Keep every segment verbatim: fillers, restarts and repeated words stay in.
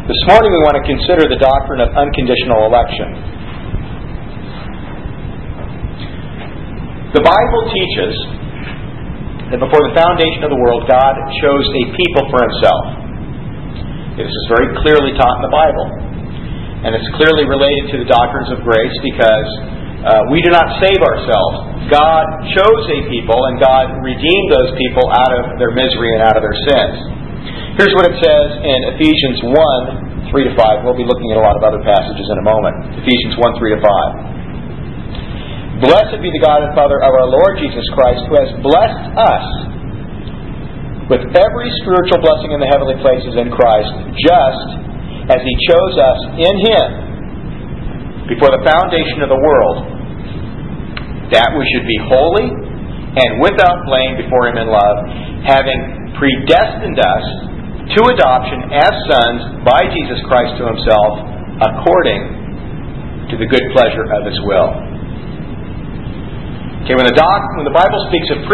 This morning we want to consider the doctrine of unconditional election. The Bible teaches that before the foundation of the world, God chose a people for Himself. This is very clearly taught in the Bible. And it's clearly related to the doctrines of grace because uh, we do not save ourselves. God chose a people and God redeemed those people out of their misery and out of their sins. Here's what it says in Ephesians one, three to five. We'll be looking at a lot of other passages in a moment. Ephesians one, three to five. Blessed be the God and Father of our Lord Jesus Christ, who has blessed us with every spiritual blessing in the heavenly places in Christ, just as He chose us in Him before the foundation of the world, that we should be holy and without blame before Him in love, having predestined us to adoption as sons by Jesus Christ to Himself, according to the good pleasure of His will. Okay, when the, doc, when the Bible speaks of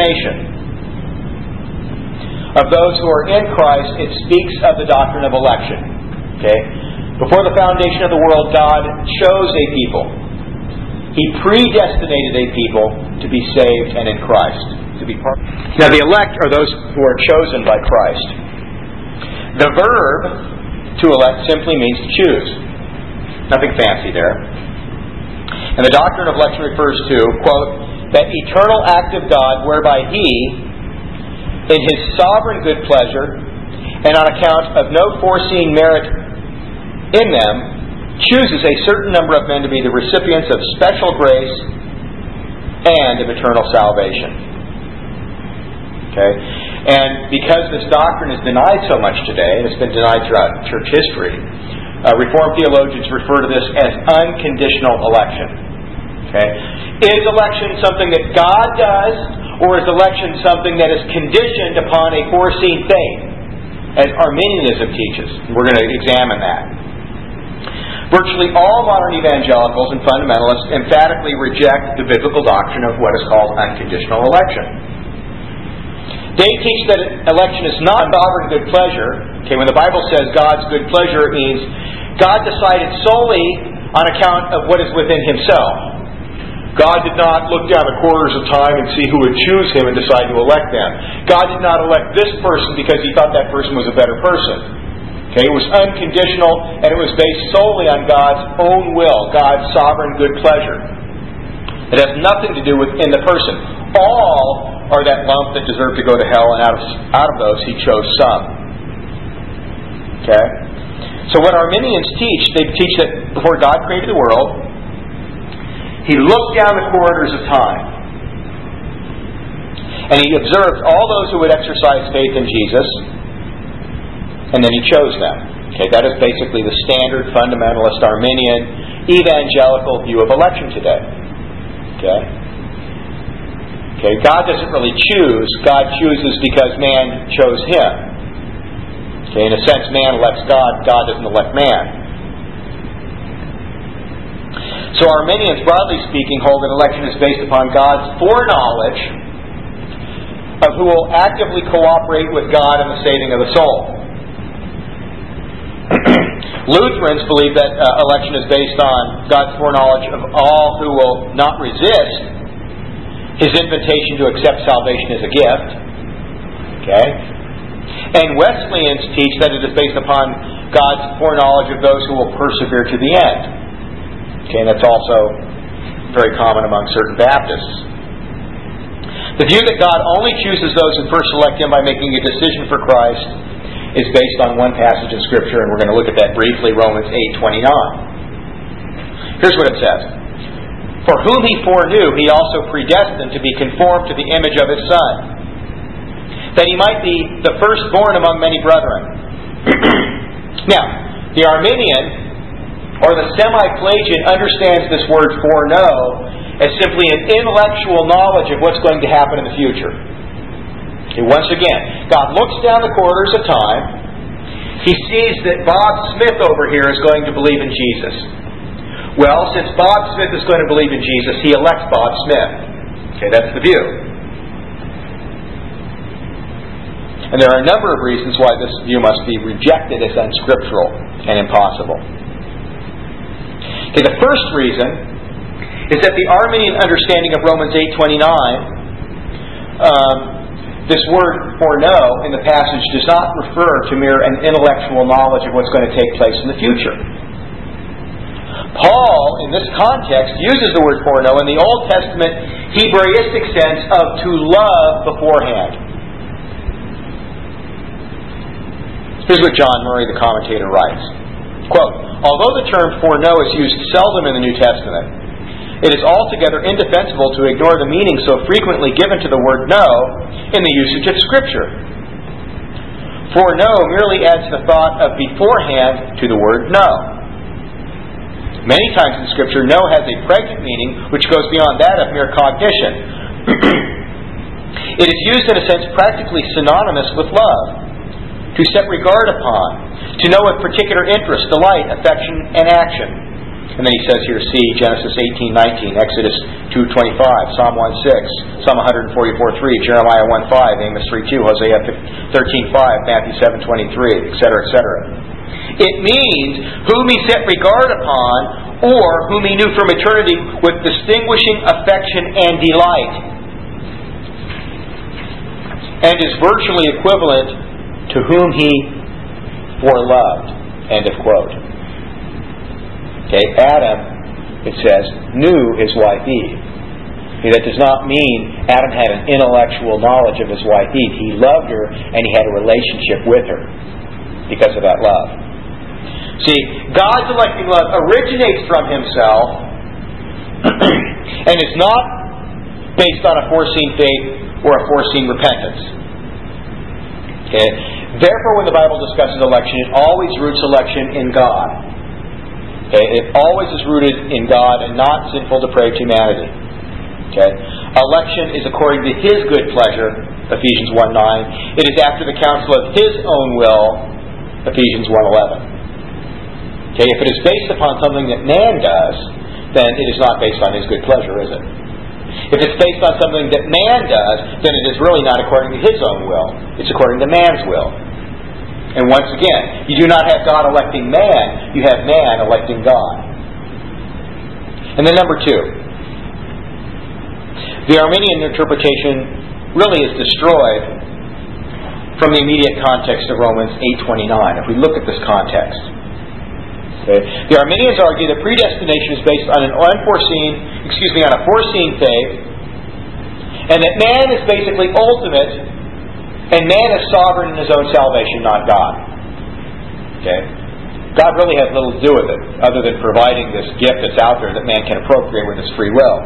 predestination of those who are in Christ, it speaks of the doctrine of election. Okay? Before the foundation of the world, God chose a people. He predestinated a people to be saved and in Christ. To be part. Now, the elect are those who are chosen by Christ. The verb to elect simply means to choose. Nothing fancy there. And the doctrine of election refers to, quote, that eternal act of God whereby He, in His sovereign good pleasure, and on account of no foreseen merit in them, chooses a certain number of men to be the recipients of special grace and of eternal salvation. Okay? And because this doctrine is denied so much today, and it's been denied throughout church history, Uh, Reformed theologians refer to this as unconditional election. Okay? Is election something that God does, or is election something that is conditioned upon a foreseen fate, as Arminianism teaches? We're going to examine that. Virtually all modern evangelicals and fundamentalists emphatically reject the biblical doctrine of what is called unconditional election. They teach that election is not sovereign good pleasure. Okay, when the Bible says God's good pleasure, it means God decided solely on account of what is within Himself. God did not look down the corridors of time and see who would choose Him and decide to elect them. God did not elect this person because He thought that person was a better person. Okay, it was unconditional and it was based solely on God's own will, God's sovereign good pleasure. It has nothing to do with in the person. All are that lump that deserve to go to hell, and out of, out of those He chose some. Okay? So what Arminians teach, they teach that before God created the world, He looked down the corridors of time, and He observed all those who would exercise faith in Jesus, and then He chose them. Okay, that is basically the standard fundamentalist Arminian evangelical view of election today. Okay? Okay, God doesn't really choose. God chooses because man chose Him. Okay, in a sense, man elects God. God doesn't elect man. So Arminians, broadly speaking, hold that election is based upon God's foreknowledge of who will actively cooperate with God in the saving of the soul. Lutherans believe that uh, election is based on God's foreknowledge of all who will not resist His invitation to accept salvation as a gift. Okay? And Wesleyans teach that it is based upon God's foreknowledge of those who will persevere to the end. Okay, and that's also very common among certain Baptists. The view that God only chooses those who first select Him by making a decision for Christ is based on one passage in Scripture, and we're going to look at that briefly, Romans eight twenty-nine. Here's what it says. For whom He foreknew, He also predestined to be conformed to the image of His Son, that He might be the firstborn among many brethren. Now, the Arminian, or the semi-Pelagian, understands this word foreknow as simply an intellectual knowledge of what's going to happen in the future. Okay, once again, God looks down the corridors of time. He sees that Bob Smith over here is going to believe in Jesus. Well, since Bob Smith is going to believe in Jesus, He elects Bob Smith. Okay, that's the view. And there are a number of reasons why this view must be rejected as unscriptural and impossible. Okay, the first reason is that the Arminian understanding of Romans eight twenty-nine, um, this word foreknow in the passage does not refer to mere an intellectual knowledge of what's going to take place in the future. Paul, in this context, uses the word foreknow in the Old Testament Hebraistic sense of to love beforehand. Here's what John Murray, the commentator, writes. Quote, although the term foreknow is used seldom in the New Testament, it is altogether indefensible to ignore the meaning so frequently given to the word know in the usage of Scripture. Foreknow merely adds the thought of beforehand to the word know. Many times in Scripture, know has a pregnant meaning which goes beyond that of mere cognition. It is used in a sense practically synonymous with love, to set regard upon, to know with particular interest, delight, affection, and action. And then he says here, see Genesis eighteen nineteen, Exodus two twenty-five, Psalm one six, Psalm one forty-four three, Jeremiah one five, Amos three two, Hosea thirteen five, Matthew seven twenty-three, et cetera, et cetera. It means whom he set regard upon, or whom he knew from eternity with distinguishing affection and delight, and is virtually equivalent to whom he foreloved. End of quote. Okay, Adam, it says, knew his wife Eve. Okay, that does not mean Adam had an intellectual knowledge of his wife Eve. He loved her and he had a relationship with her because of that love. See, God's electing love originates from Himself and is not based on a foreseen faith or a foreseen repentance. Okay? Therefore, when the Bible discusses election, it always roots election in God. Okay? It always is rooted in God and not sinful, depraved humanity. Okay? Election is according to His good pleasure, Ephesians one nine. It is after the counsel of His own will, Ephesians one eleven. Okay? If it is based upon something that man does, then it is not based on His good pleasure, is it? If it's based on something that man does, then it is really not according to His own will. It's according to man's will. And once again, you do not have God electing man, you have man electing God. And then number two, the Arminian interpretation really is destroyed from the immediate context of Romans eight twenty-nine. If we look at this context. Okay, the Arminians argue that predestination is based on an unforeseen, excuse me, on a foreseen faith, and that man is basically ultimate, and man is sovereign in his own salvation, not God. Okay? God really has little to do with it, other than providing this gift that's out there that man can appropriate with his free will.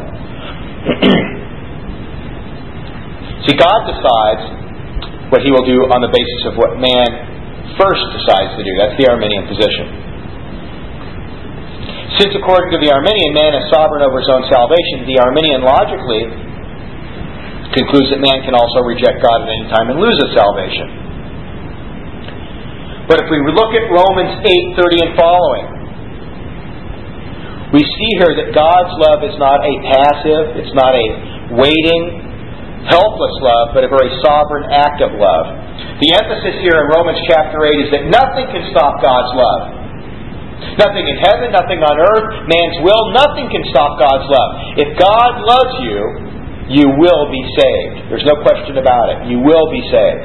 See, God decides what He will do on the basis of what man first decides to do. That's the Arminian position. Since according to the Arminian, man is sovereign over his own salvation, the Arminian logically concludes that man can also reject God at any time and lose his salvation. But if we look at Romans eight thirty and following, we see here that God's love is not a passive, it's not a waiting, helpless love, but a very sovereign act of love. The emphasis here in Romans chapter eight is that nothing can stop God's love. Nothing in heaven, nothing on earth, man's will, nothing can stop God's love. If God loves you, you will be saved. There's no question about it. You will be saved.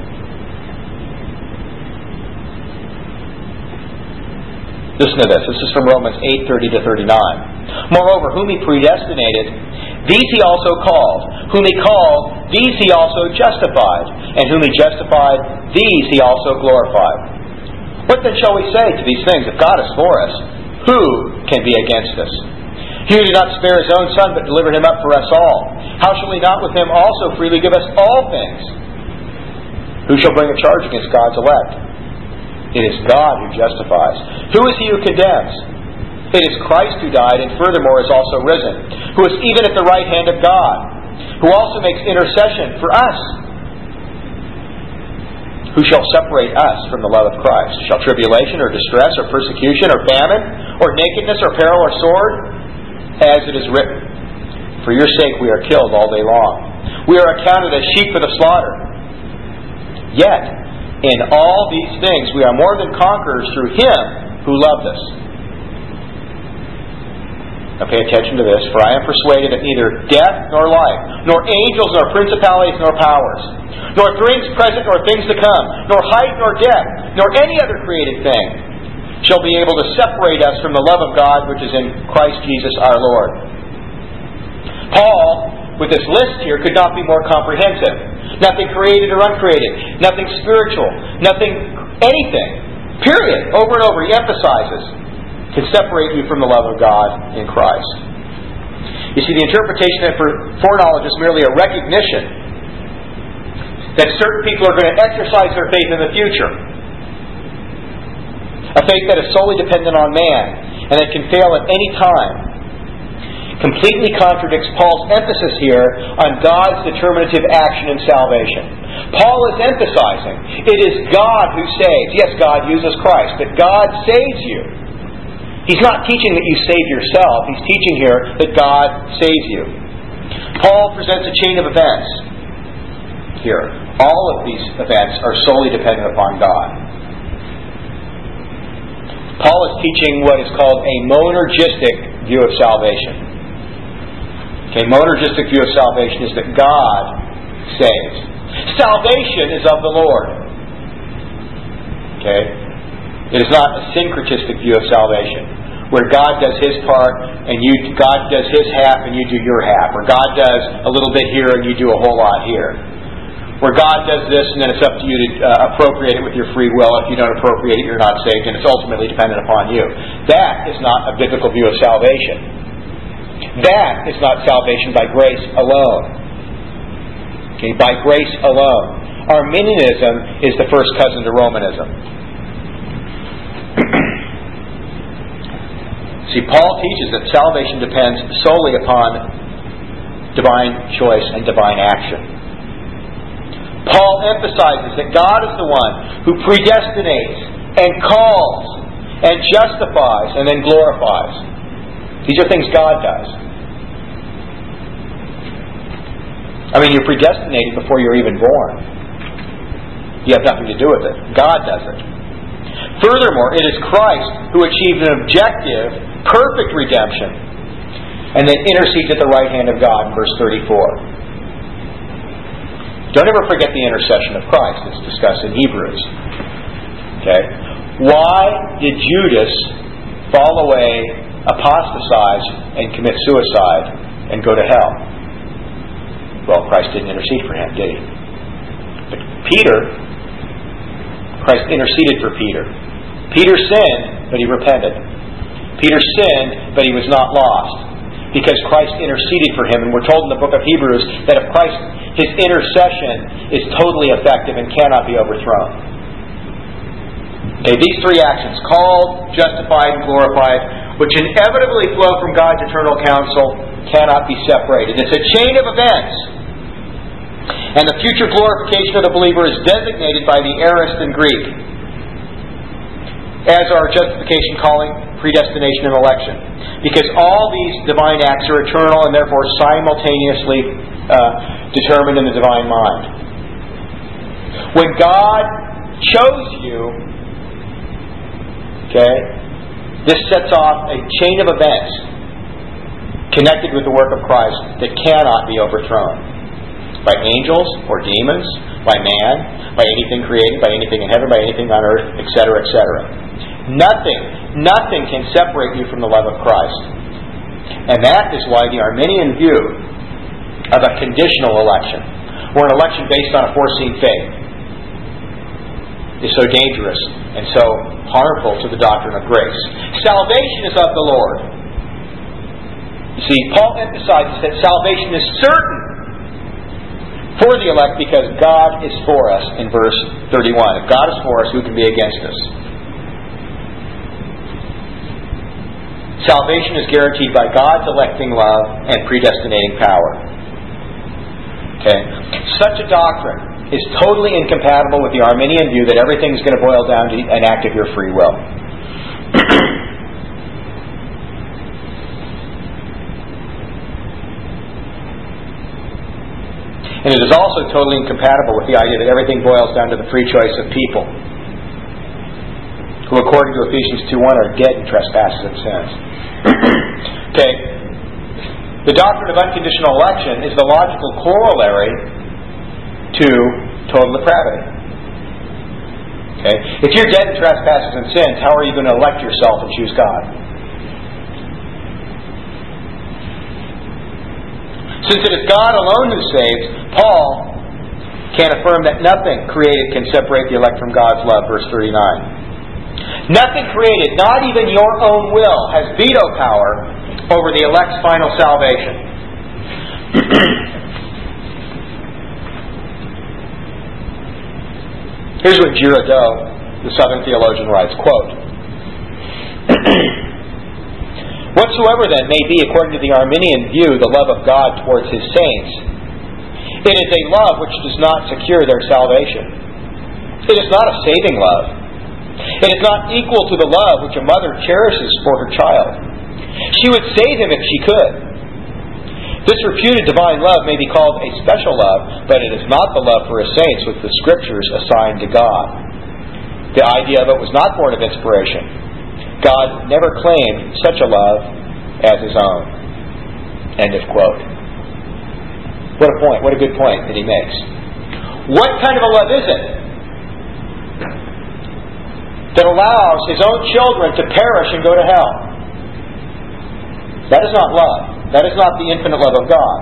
Listen to this. This is from Romans eight thirty to thirty-nine. Moreover, whom He predestinated, these He also called. Whom He called, these He also justified. And whom He justified, these He also glorified. What then shall we say to these things? If God is for us, who can be against us? He who did not spare His own Son, but delivered Him up for us all, how shall He not with Him also freely give us all things? Who shall bring a charge against God's elect? It is God who justifies. Who is he who condemns? It is Christ who died, and furthermore is also risen, who is even at the right hand of God, who also makes intercession for us. Who shall separate us from the love of Christ? Shall tribulation or distress or persecution or famine or nakedness or peril or sword? As it is written, for your sake we are killed all day long. We are accounted as sheep for the slaughter. Yet, in all these things we are more than conquerors through Him who loved us. Now pay attention to this. For I am persuaded that neither death nor life, nor angels, nor principalities, nor powers, nor things present, nor things to come, nor height, nor depth, nor any other created thing shall be able to separate us from the love of God which is in Christ Jesus our Lord. Paul, with this list here, could not be more comprehensive. Nothing created or uncreated. Nothing spiritual. Nothing, anything. Period. Over and over he emphasizes can separate you from the love of God in Christ. You see, the interpretation that for foreknowledge is merely a recognition that certain people are going to exercise their faith in the future. A faith that is solely dependent on man and that can fail at any time. Completely contradicts Paul's emphasis here on God's determinative action in salvation. Paul is emphasizing it is God who saves. Yes, God uses Christ, but God saves you. He's not teaching that you save yourself. He's teaching here that God saves you. Paul presents a chain of events here. All of these events are solely dependent upon God. Paul is teaching what is called a monergistic view of salvation. Okay, monergistic view of salvation is that God saves. Salvation is of the Lord. Okay? It is not a syncretistic view of salvation, where God does His part and you God does His half and you do your half, or God does a little bit here and you do a whole lot here. Where God does this and then it's up to you to uh, appropriate it with your free will. If you don't appropriate it, you're not saved, and it's ultimately dependent upon you. That is not a biblical view of salvation. That is not salvation by grace alone. Okay, by grace alone. Arminianism is the first cousin to Romanism. See, Paul teaches that salvation depends solely upon divine choice and divine action. Paul emphasizes that God is the one who predestinates and calls and justifies and then glorifies. These are things God does. I mean, you're predestinated before you're even born. You have nothing to do with it. God does it. Furthermore, it is Christ who achieved an objective, perfect redemption and then intercedes at the right hand of God in verse thirty-four. Don't ever forget the intercession of Christ. It's discussed in Hebrews. Okay? Why did Judas fall away, apostatize, and commit suicide and go to hell? Well, Christ didn't intercede for him, did He? But Peter, Christ interceded for Peter. Peter sinned, but he repented. Peter sinned, but he was not lost, because Christ interceded for him. And we're told in the book of Hebrews that if Christ, His intercession is totally effective and cannot be overthrown. Okay, these three actions, called, justified, and glorified, which inevitably flow from God's eternal counsel, cannot be separated. It's a chain of events. And the future glorification of the believer is designated by the aorist in Greek as our justification, calling, predestination, and election. Because all these divine acts are eternal and therefore simultaneously uh, determined in the divine mind. When God chose you, okay, this sets off a chain of events connected with the work of Christ that cannot be overthrown. By angels or demons, by man, by anything created, by anything in heaven, by anything on earth, et cetera, et cetera. Nothing, nothing can separate you from the love of Christ. And that is why the Arminian view of a conditional election, or an election based on a foreseen faith, is so dangerous and so harmful to the doctrine of grace. Salvation is of the Lord. You see, Paul emphasizes that salvation is certain for the elect because God is for us in verse thirty-one. If God is for us, who can be against us? Salvation is guaranteed by God's electing love and predestinating power. Okay? Such a doctrine is totally incompatible with the Arminian view that everything is going to boil down to an act of your free will. And it is also totally incompatible with the idea that everything boils down to the free choice of people, who according to Ephesians two one are dead in trespasses and sins. Okay. The doctrine of unconditional election is the logical corollary to total depravity. Okay. If you're dead in trespasses and sins, how are you going to elect yourself and choose God? Since it is God alone who saves, Paul can affirm that nothing created can separate the elect from God's love, verse thirty-nine. Nothing created, not even your own will, has veto power over the elect's final salvation. Here's what Girardeau, the Southern theologian, writes, quote, "Whatsoever then may be, according to the Arminian view, the love of God towards His saints, it is a love which does not secure their salvation. It is not a saving love. It is not equal to the love which a mother cherishes for her child. She would save him if she could. This reputed divine love may be called a special love, but it is not the love for His saints which the Scriptures assign to God. The idea of it was not born of inspiration. God never claimed such a love as His own." End of quote. What a point, what a good point that he makes. What kind of a love is it that allows His own children to perish and go to hell? That is not love. That is not the infinite love of God.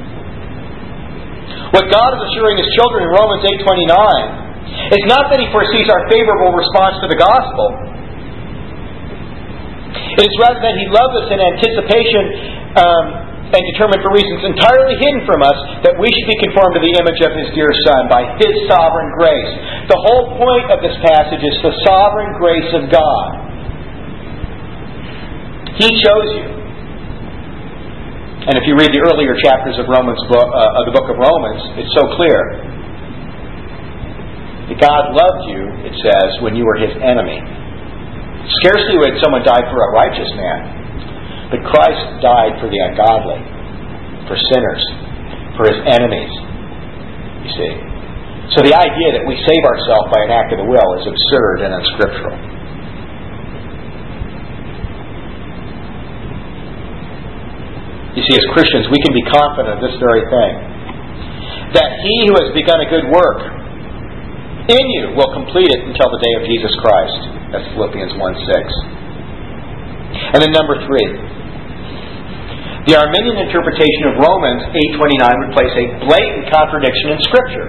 What God is assuring His children in Romans eight twenty-nine is not that He foresees our favorable response to the gospel. It is rather that He loves us in anticipation um, and determined for reasons entirely hidden from us that we should be conformed to the image of His dear Son by His sovereign grace. The whole point of this passage is the sovereign grace of God. He chose you. And if you read the earlier chapters of Romans, book, uh, of the book of Romans, it's so clear that God loved you, it says, when you were His enemy. Scarcely would someone die for a righteous man, but Christ died for the ungodly, for sinners, for His enemies. You see. So the idea that we save ourselves by an act of the will is absurd and unscriptural. You see, as Christians, we can be confident of this very thing, that He who has begun a good work in you will complete it until the day of Jesus Christ. That's Philippians one six. And then number three, the Arminian interpretation of Romans eight twenty-nine would place a blatant contradiction in Scripture.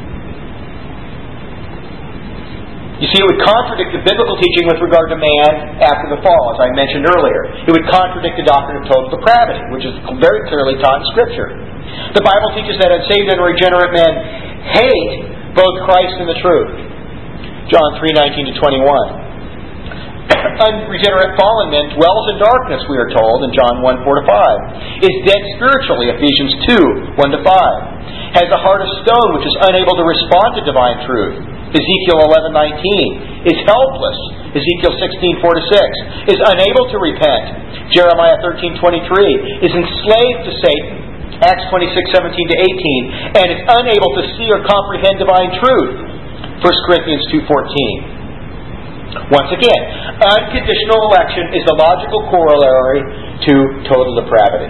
You see, it would contradict the biblical teaching with regard to man after the fall, as I mentioned earlier. It would contradict the doctrine of total depravity, which is very clearly taught in Scripture. The Bible teaches that unsaved and regenerate men hate both Christ and the truth. John three nineteen to twenty-one. Unregenerate fallen man dwells in darkness, we are told in John one four to five. Is dead spiritually, Ephesians two one to five. Has a heart of stone which is unable to respond to divine truth, Ezekiel eleven nineteen. Is helpless, Ezekiel sixteen four to six. Is unable to repent, Jeremiah thirteen twenty-three. Is enslaved to Satan, Acts twenty-six seventeen to eighteen. And is unable to see or comprehend divine truth, First Corinthians two fourteen. Once again, unconditional election is the logical corollary to total depravity.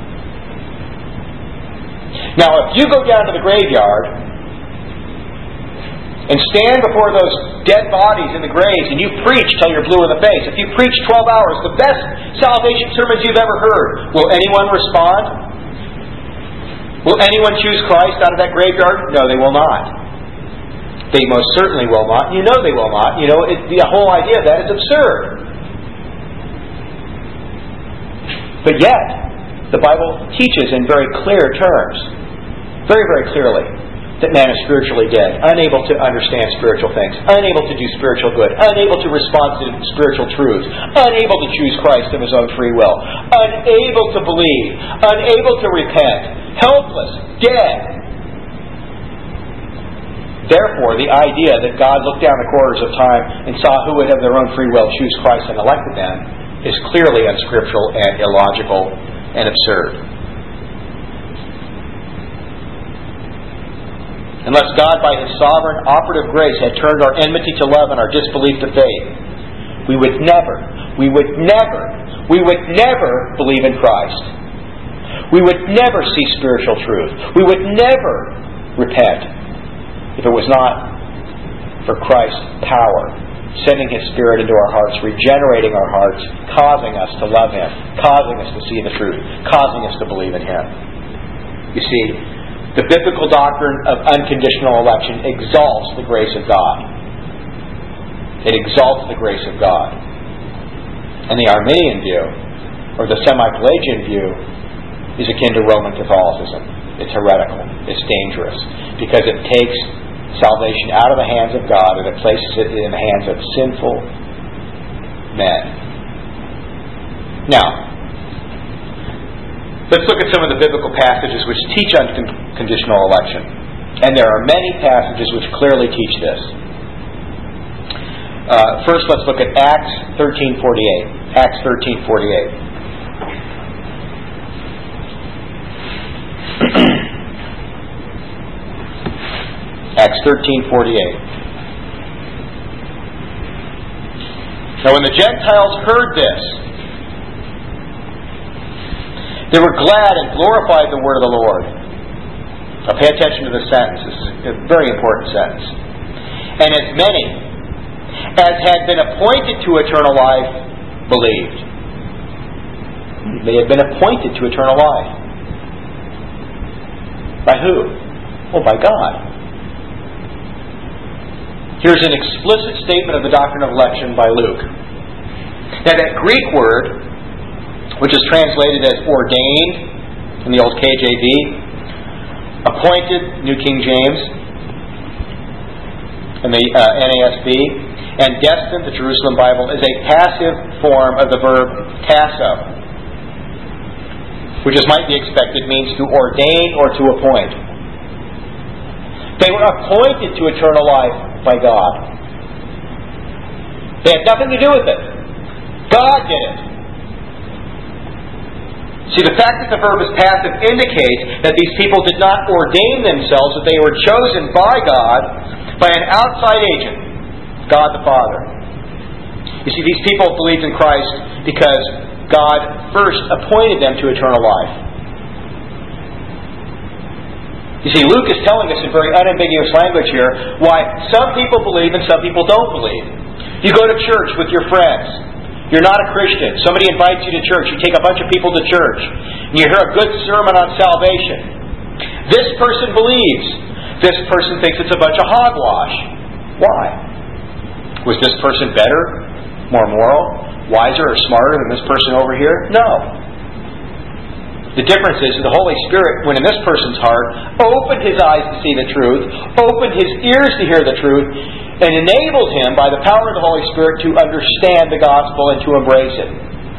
Now, if you go down to the graveyard and stand before those dead bodies in the graves and you preach till you're blue in the face, if you preach twelve hours, the best salvation sermons you've ever heard, will anyone respond? Will anyone choose Christ out of that graveyard? No, they will not. They most certainly will not. You know they will not. You know, it, the whole idea of that is absurd. But yet, the Bible teaches in very clear terms, very, very clearly, that man is spiritually dead, unable to understand spiritual things, unable to do spiritual good, unable to respond to spiritual truths, unable to choose Christ of his own free will, unable to believe, unable to repent, helpless, dead. Therefore, the idea that God looked down the corridors of time and saw who would have their own free will choose Christ and elected them is clearly unscriptural and illogical and absurd. unless God by His sovereign operative grace had turned our enmity to love and our disbelief to faith, we would never, we would never, we would never believe in Christ. We would never see spiritual truth. We would never repent if it was not for Christ's power, sending His Spirit into our hearts, regenerating our hearts, causing us to love Him, causing us to see the truth, causing us to believe in Him. You see, the biblical doctrine of unconditional election exalts the grace of God. It exalts the grace of God. And the Arminian view, or the semi-Pelagian view, is akin to Roman Catholicism. It's heretical. It's dangerous. Because it takes salvation out of the hands of God and it places it in the hands of sinful men. Now, let's look at some of the biblical passages which teach unconditional election. And there are many passages which clearly teach this. Uh, first, let's look at Acts thirteen forty-eight. Acts thirteen forty-eight. Acts thirteen forty-eight. Now when the Gentiles heard this, they were glad and glorified the word of the Lord. Now pay attention to this sentence. This is a very important sentence. And as many as had been appointed to eternal life believed. They had been appointed to eternal life. By who? Oh, by God. Here's an explicit statement of the doctrine of election by Luke. Now that Greek word, which is translated as ordained in the old K J V, appointed, New King James, in the uh, N A S B, and destined, the Jerusalem Bible, is a passive form of the verb tasso, which, as might be expected, means to ordain or to appoint. They were appointed to eternal life by God. They had nothing to do with it. God did it. See, the fact that the verb is passive indicates that these people did not ordain themselves, that they were chosen by God, by an outside agent, God the Father. You see, these people believed in Christ because God first appointed them to eternal life. You see, Luke is telling us in very unambiguous language here why some people believe and some people don't believe. You go to church with your friends. You're not a Christian. Somebody invites you to church. You take a bunch of people to church. And you hear a good sermon on salvation. This person believes. This person thinks it's a bunch of hogwash. Why? Was this person better, more moral, wiser, or smarter than this person over here? No. The difference is the Holy Spirit, when in this person's heart, opened his eyes to see the truth, opened his ears to hear the truth, and enabled him by the power of the Holy Spirit to understand the gospel and to embrace it.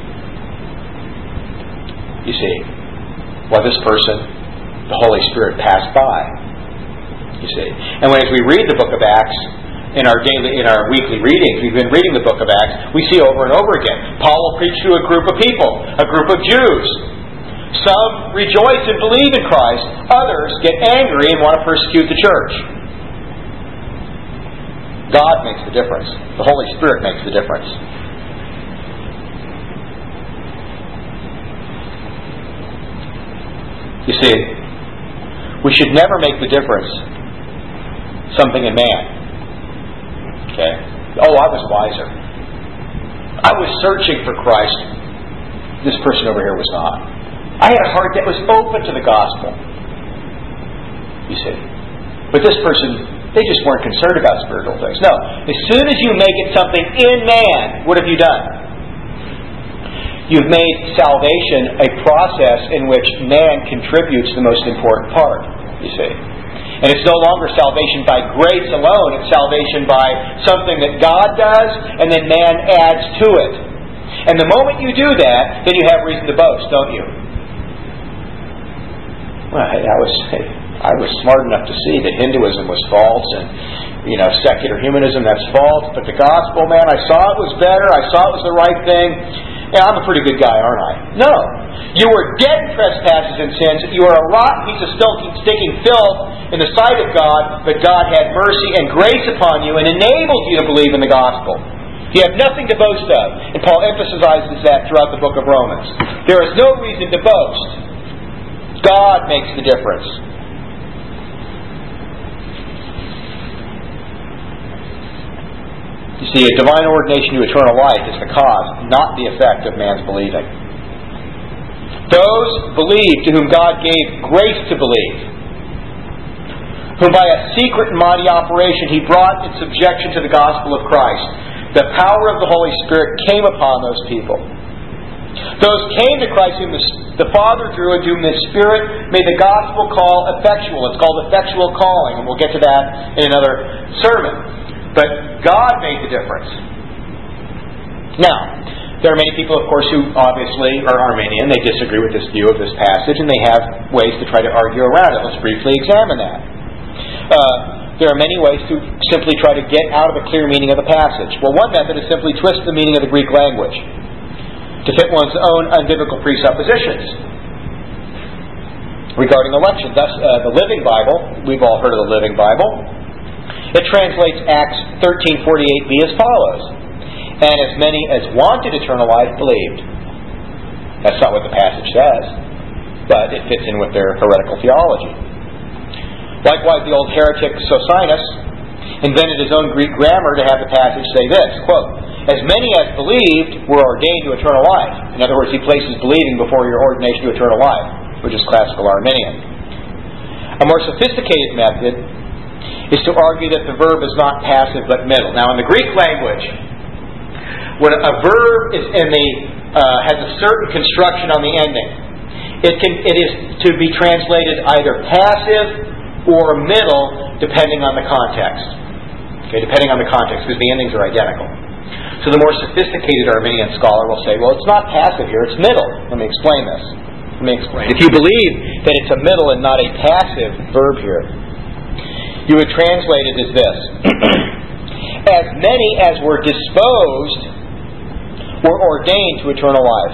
You see, while this person, the Holy Spirit passed by. You see. And when as we read the book of Acts, in our daily, in our weekly readings, we've been reading the book of Acts, we see over and over again, Paul will preach to a group of people, a group of Jews. Some rejoice and believe in Christ. Others get angry and want to persecute the church. God makes the difference. The Holy Spirit makes the difference. You see, we should never make the difference something in man. Okay? Oh, I was wiser. I was searching for Christ. This person over here was not. I had a heart that was open to the gospel. You see. But this person, they just weren't concerned about spiritual things. No. As soon as you make it something in man, what have you done? You've made salvation a process in which man contributes the most important part. You see. And it's no longer salvation by grace alone. It's salvation by something that God does and then man adds to it. And the moment you do that, then you have reason to boast, don't you? Well, I was I was smart enough to see that Hinduism was false and, you know, secular humanism, that's false. But the gospel, man, I saw it was better. I saw it was the right thing. Yeah, I'm a pretty good guy, aren't I? No. You were dead in trespasses and sins. You are a rotten piece of stinking filth in the sight of God, but God had mercy and grace upon you and enabled you to believe in the gospel. You have nothing to boast of. And Paul emphasizes that throughout the book of Romans. There is no reason to boast. God makes the difference. You see, a divine ordination to eternal life is the cause, not the effect of man's believing. Those believed to whom God gave grace to believe, whom by a secret and mighty operation He brought in subjection to the gospel of Christ, the power of the Holy Spirit came upon those people. Those came to Christ whom the, the Father drew and whom the Spirit made the gospel call effectual. It's called effectual calling, and we'll get to that in another sermon. But God made the difference. Now, there are many people, of course, who obviously are Arminian. They disagree with this view of this passage, and they have ways to try to argue around it. Let's briefly examine that. Uh, there are many ways to simply try to get out of the clear meaning of the passage. Well, one method is simply twist the meaning of the Greek language to fit one's own unbiblical presuppositions regarding election. Thus, uh, the Living Bible, we've all heard of the Living Bible, it translates Acts thirteen forty-eight b as follows: "And as many as wanted eternal life believed." That's not what the passage says, but it fits in with their heretical theology. Likewise, the old heretic Socinus invented his own Greek grammar to have the passage say this, quote, "As many as believed were ordained to eternal life." In other words, he places believing before your ordination to eternal life, which is classical Arminian. A more sophisticated method is to argue that the verb is not passive but middle. Now, in the Greek language, when a verb is in the uh, has a certain construction on the ending, it can it is to be translated either passive or middle, depending on the context. Okay, depending on the context, because the endings are identical. So the more sophisticated Arminian scholar will say, well, it's not passive here, it's middle. Let me explain this. Let me explain. If you believe that it's a middle and not a passive verb here, you would translate it as this: as many as were disposed were ordained to eternal life.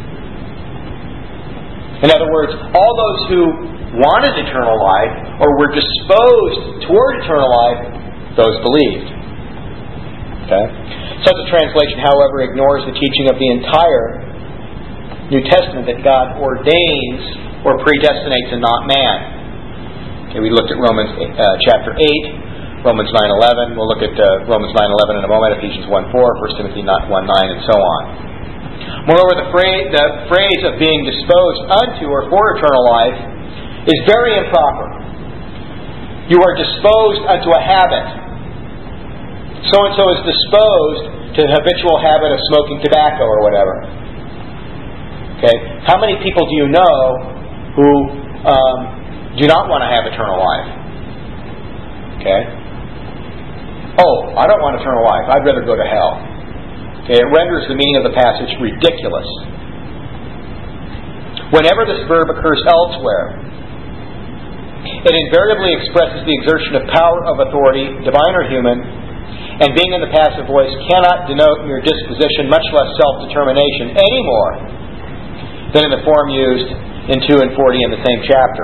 In other words, all those who wanted eternal life or were disposed toward eternal life, those believed. Okay? Such a translation, however, ignores the teaching of the entire New Testament that God ordains or predestinates and not man. Okay, we looked at Romans uh, chapter eight, Romans nine eleven. We'll look at uh, Romans nine eleven in a moment, Ephesians one four, First Timothy one nine, and so on. Moreover, the phrase, the phrase of being disposed unto or for eternal life is very improper. You are disposed unto a habit. So-and-so is disposed to the habitual habit of smoking tobacco or whatever. Okay, how many people do you know who um, do not want to have eternal life? Okay. Oh, I don't want eternal life. I'd rather go to hell. Okay, it renders the meaning of the passage ridiculous. Whenever this verb occurs elsewhere, it invariably expresses the exertion of power of authority, divine or human, and being in the passive voice cannot denote mere disposition, much less self-determination, any more than in the form used in two and forty in the same chapter.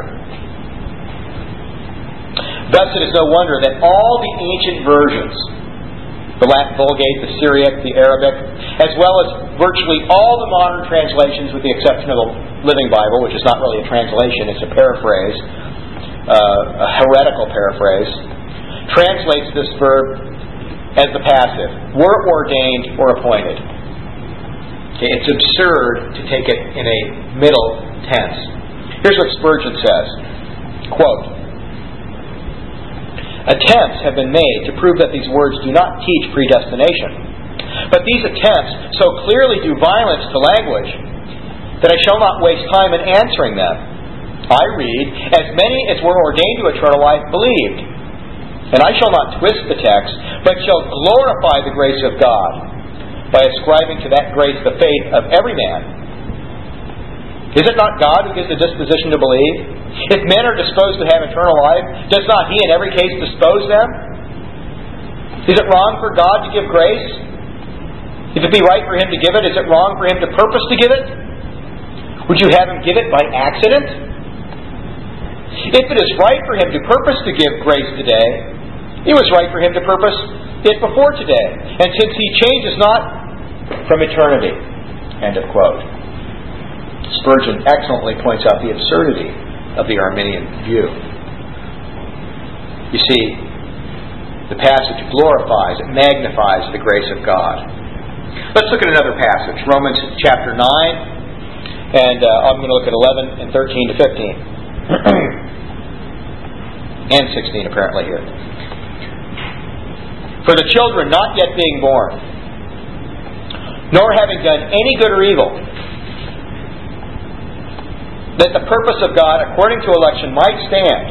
Thus, it is no wonder that all the ancient versions, the Latin Vulgate, the Syriac, the Arabic, as well as virtually all the modern translations, with the exception of the Living Bible, which is not really a translation, it's a paraphrase, uh, a heretical paraphrase, translates this verb as the passive, were ordained or appointed. Okay, it's absurd to take it in a middle tense. Here's what Spurgeon says, quote, "Attempts have been made to prove that these words do not teach predestination. But these attempts so clearly do violence to language that I shall not waste time in answering them. I read, as many as were ordained to eternal life believed. And I shall not twist the text, but shall glorify the grace of God by ascribing to that grace the faith of every man. Is it not God who gives the disposition to believe? If men are disposed to have eternal life, does not He in every case dispose them? Is it wrong for God to give grace? If it be right for Him to give it, is it wrong for Him to purpose to give it? Would you have Him give it by accident? If it is right for Him to purpose to give grace today, it was right for Him to purpose it before today. And since He changes not from eternity. End of quote. Spurgeon excellently points out the absurdity of the Arminian view. You see, the passage glorifies, it magnifies the grace of God. Let's look at another passage, Romans chapter nine, and uh, I'm going to look at eleven and thirteen to fifteen. And sixteen apparently here. For the children not yet being born, nor having done any good or evil, that the purpose of God according to election might stand,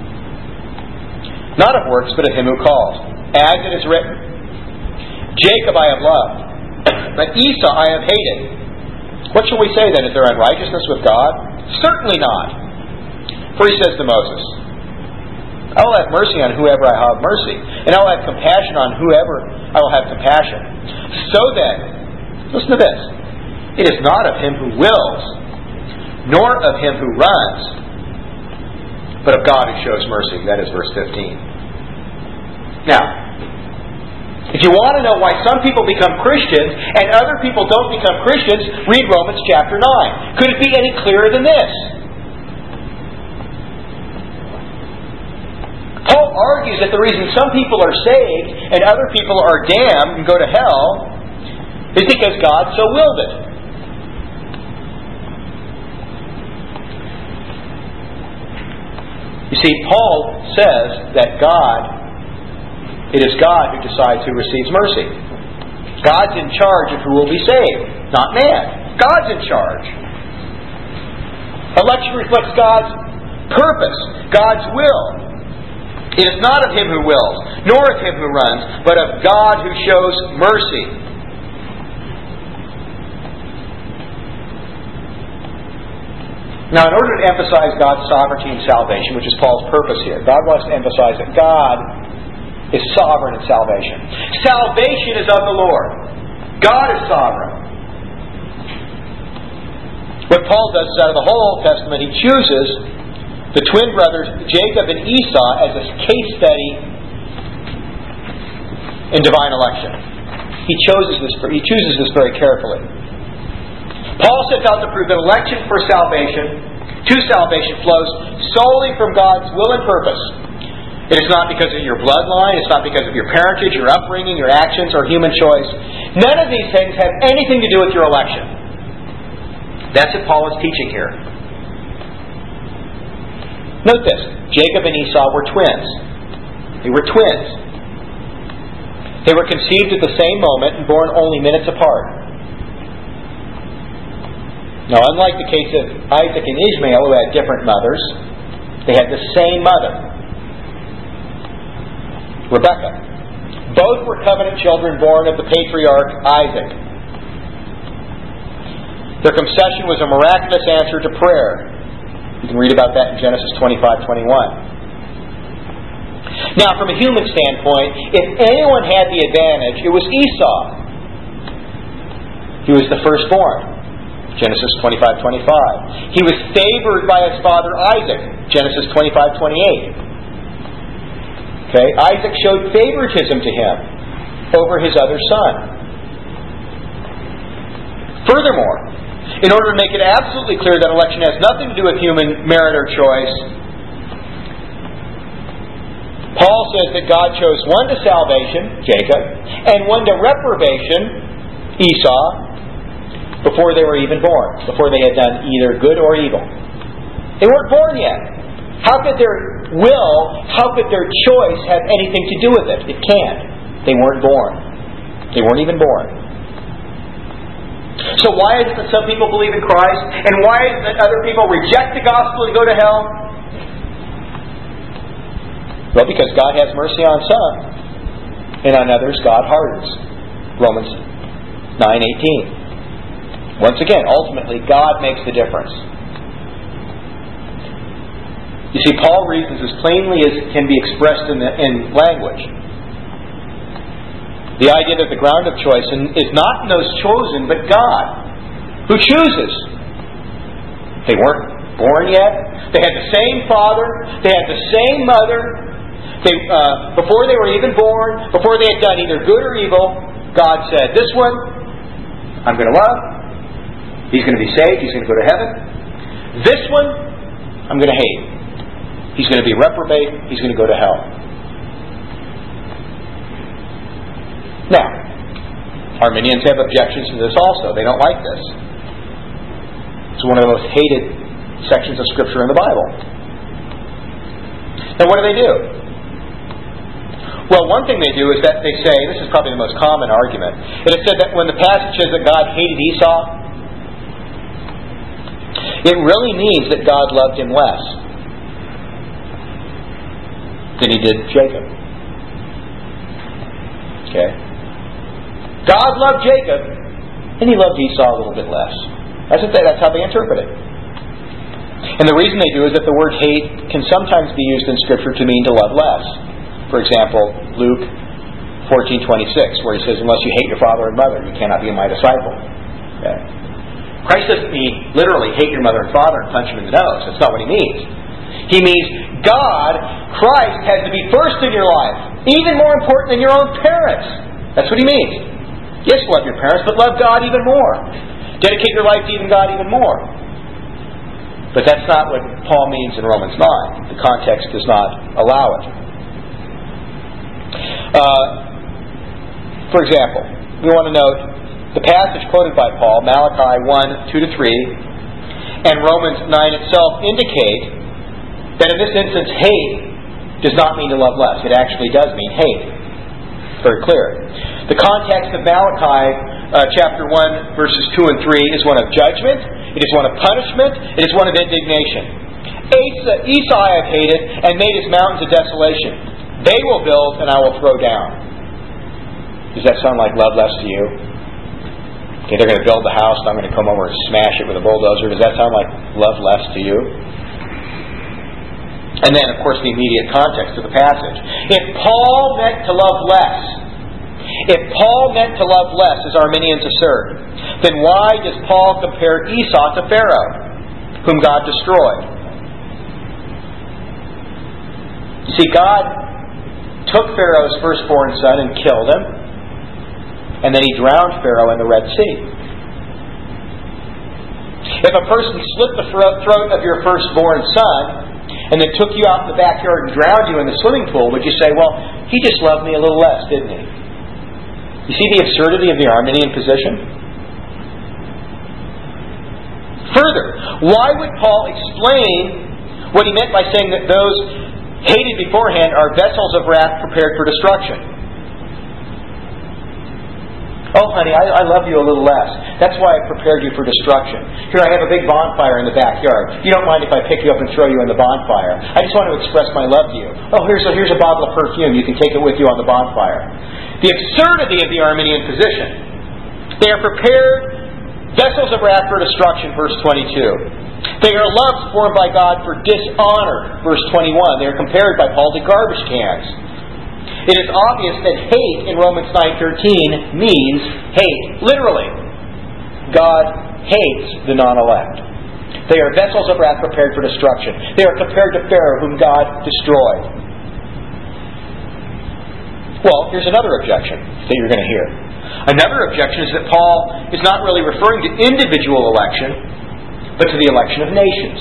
not of works, but of Him who called. As it is written, Jacob I have loved, but Esau I have hated. What shall we say then? Is there unrighteousness with God? Certainly not. For He says to Moses, I will have mercy on whoever I have mercy, and I will have compassion on whoever I will have compassion. So then, listen to this, it is not of him who wills, nor of him who runs, but of God who shows mercy. That is verse fifteen. Now, if you want to know why some people become Christians and other people don't become Christians, read Romans chapter nine. Could it be any clearer than this? Paul argues that the reason some people are saved and other people are damned and go to hell is because God so willed it. You see, Paul says that God, it is God who decides who receives mercy. God's in charge of who will be saved, not man. God's in charge. Election reflects God's purpose, God's will. It is not of him who wills, nor of him who runs, but of God who shows mercy. Now, in order to emphasize God's sovereignty and salvation, which is Paul's purpose here, God wants to emphasize that God is sovereign in salvation. Salvation is of the Lord. God is sovereign. What Paul does is out of the whole Old Testament, he chooses the twin brothers, Jacob and Esau, as a case study in divine election. He chooses this. He chooses this very carefully. Paul sets out to prove that election for salvation, to salvation, flows solely from God's will and purpose. It is not because of your bloodline. It's not because of your parentage, your upbringing, your actions, or human choice. None of these things have anything to do with your election. That's what Paul is teaching here. Note this, Jacob and Esau were twins. They were twins. They were conceived at the same moment and born only minutes apart. Now, unlike the case of Isaac and Ishmael, who had different mothers, they had the same mother, Rebekah. Both were covenant children born of the patriarch Isaac. Their conception was a miraculous answer to prayer. You can read about that in Genesis twenty-five twenty-one. Now, from a human standpoint, if anyone had the advantage, it was Esau. He was the firstborn. Genesis twenty-five twenty-five. He was favored by his father Isaac. Genesis twenty-five twenty-eight. Okay, Isaac showed favoritism to him over his other son. Furthermore, in order to make it absolutely clear that election has nothing to do with human merit or choice, Paul says that God chose one to salvation, Jacob, and one to reprobation, Esau, before they were even born, before they had done either good or evil. They weren't born yet. How could their will, how could their choice have anything to do with it? It can't. They weren't born. They weren't even born. So why is it that some people believe in Christ, and why is it that other people reject the gospel and go to hell? Well, because God has mercy on some, and on others God hardens. Romans nine eighteen. Once again, ultimately, God makes the difference. You see, Paul reasons as plainly as can be expressed in, the, in language. The idea that the ground of choice is not in those chosen, but God, who chooses. They weren't born yet. They had the same father. They had the same mother. They, uh, before they were even born, before they had done either good or evil, God said, this one I'm going to love. He's going to be saved. He's going to go to heaven. This one I'm going to hate. He's going to be reprobate. He's going to go to hell. Now, Arminians have objections to this also. They don't like this. It's one of the most hated sections of Scripture in the Bible. Now, what do they do? Well, one thing they do is that they say, this is probably the most common argument, and it said that when the passage says that God hated Esau, it really means that God loved him less than he did Jacob. Okay? God loved Jacob, and he loved Esau a little bit less. That's, what they, that's how they interpret it. And the reason they do is that the word hate can sometimes be used in Scripture to mean to love less. For example, Luke fourteen twenty-six, where he says, unless you hate your father and mother, you cannot be my disciple. Okay? Christ doesn't mean literally hate your mother and father and punch them in the nose. That's not what he means. He means God, Christ, has to be first in your life. Even more important than your own parents. That's what he means. Yes, love your parents, but love God even more. Dedicate your life to even God even more. But that's not what Paul means in Romans nine. The context does not allow it. Uh, for example, we want to note the passage quoted by Paul, Malachi one, two to three, and Romans nine itself indicate that in this instance, hate does not mean to love less. It actually does mean hate. Very clear. The context of Malachi uh, chapter one, verses two and three is one of judgment. It is one of punishment. It is one of indignation. Esau, Esau I have hated and made his mountains a desolation. They will build and I will throw down. Does that sound like love less to you? Okay, they're going to build the house and I'm going to come over and smash it with a bulldozer. Does that sound like love less to you? And then, of course, the immediate context of the passage. If Paul meant to love less, if Paul meant to love less, as Arminians assert, then why does Paul compare Esau to Pharaoh, whom God destroyed? You see, God took Pharaoh's firstborn son and killed him, and then he drowned Pharaoh in the Red Sea. If a person slit the throat of your firstborn son, and then took you out in the backyard and drowned you in the swimming pool, would you say, well, he just loved me a little less, didn't he? You see the absurdity of the Arminian position? Further, why would Paul explain what he meant by saying that those hated beforehand are vessels of wrath prepared for destruction? Oh, honey, I, I love you a little less. That's why I prepared you for destruction. Here, I have a big bonfire in the backyard. You don't mind if I pick you up and throw you in the bonfire. I just want to express my love to you. Oh, here's a, here's a bottle of perfume. You can take it with you on the bonfire. The absurdity of the Arminian position. They are prepared vessels of wrath for destruction, verse twenty-two. They are lumps formed by God for dishonor, verse twenty-one. They are compared by Paul to garbage cans. It is obvious that hate in Romans nine thirteen means hate. Literally. God hates the non-elect. They are vessels of wrath prepared for destruction. They are compared to Pharaoh, whom God destroyed. Well, here's another objection that you're going to hear. Another objection is that Paul is not really referring to individual election, but to the election of nations.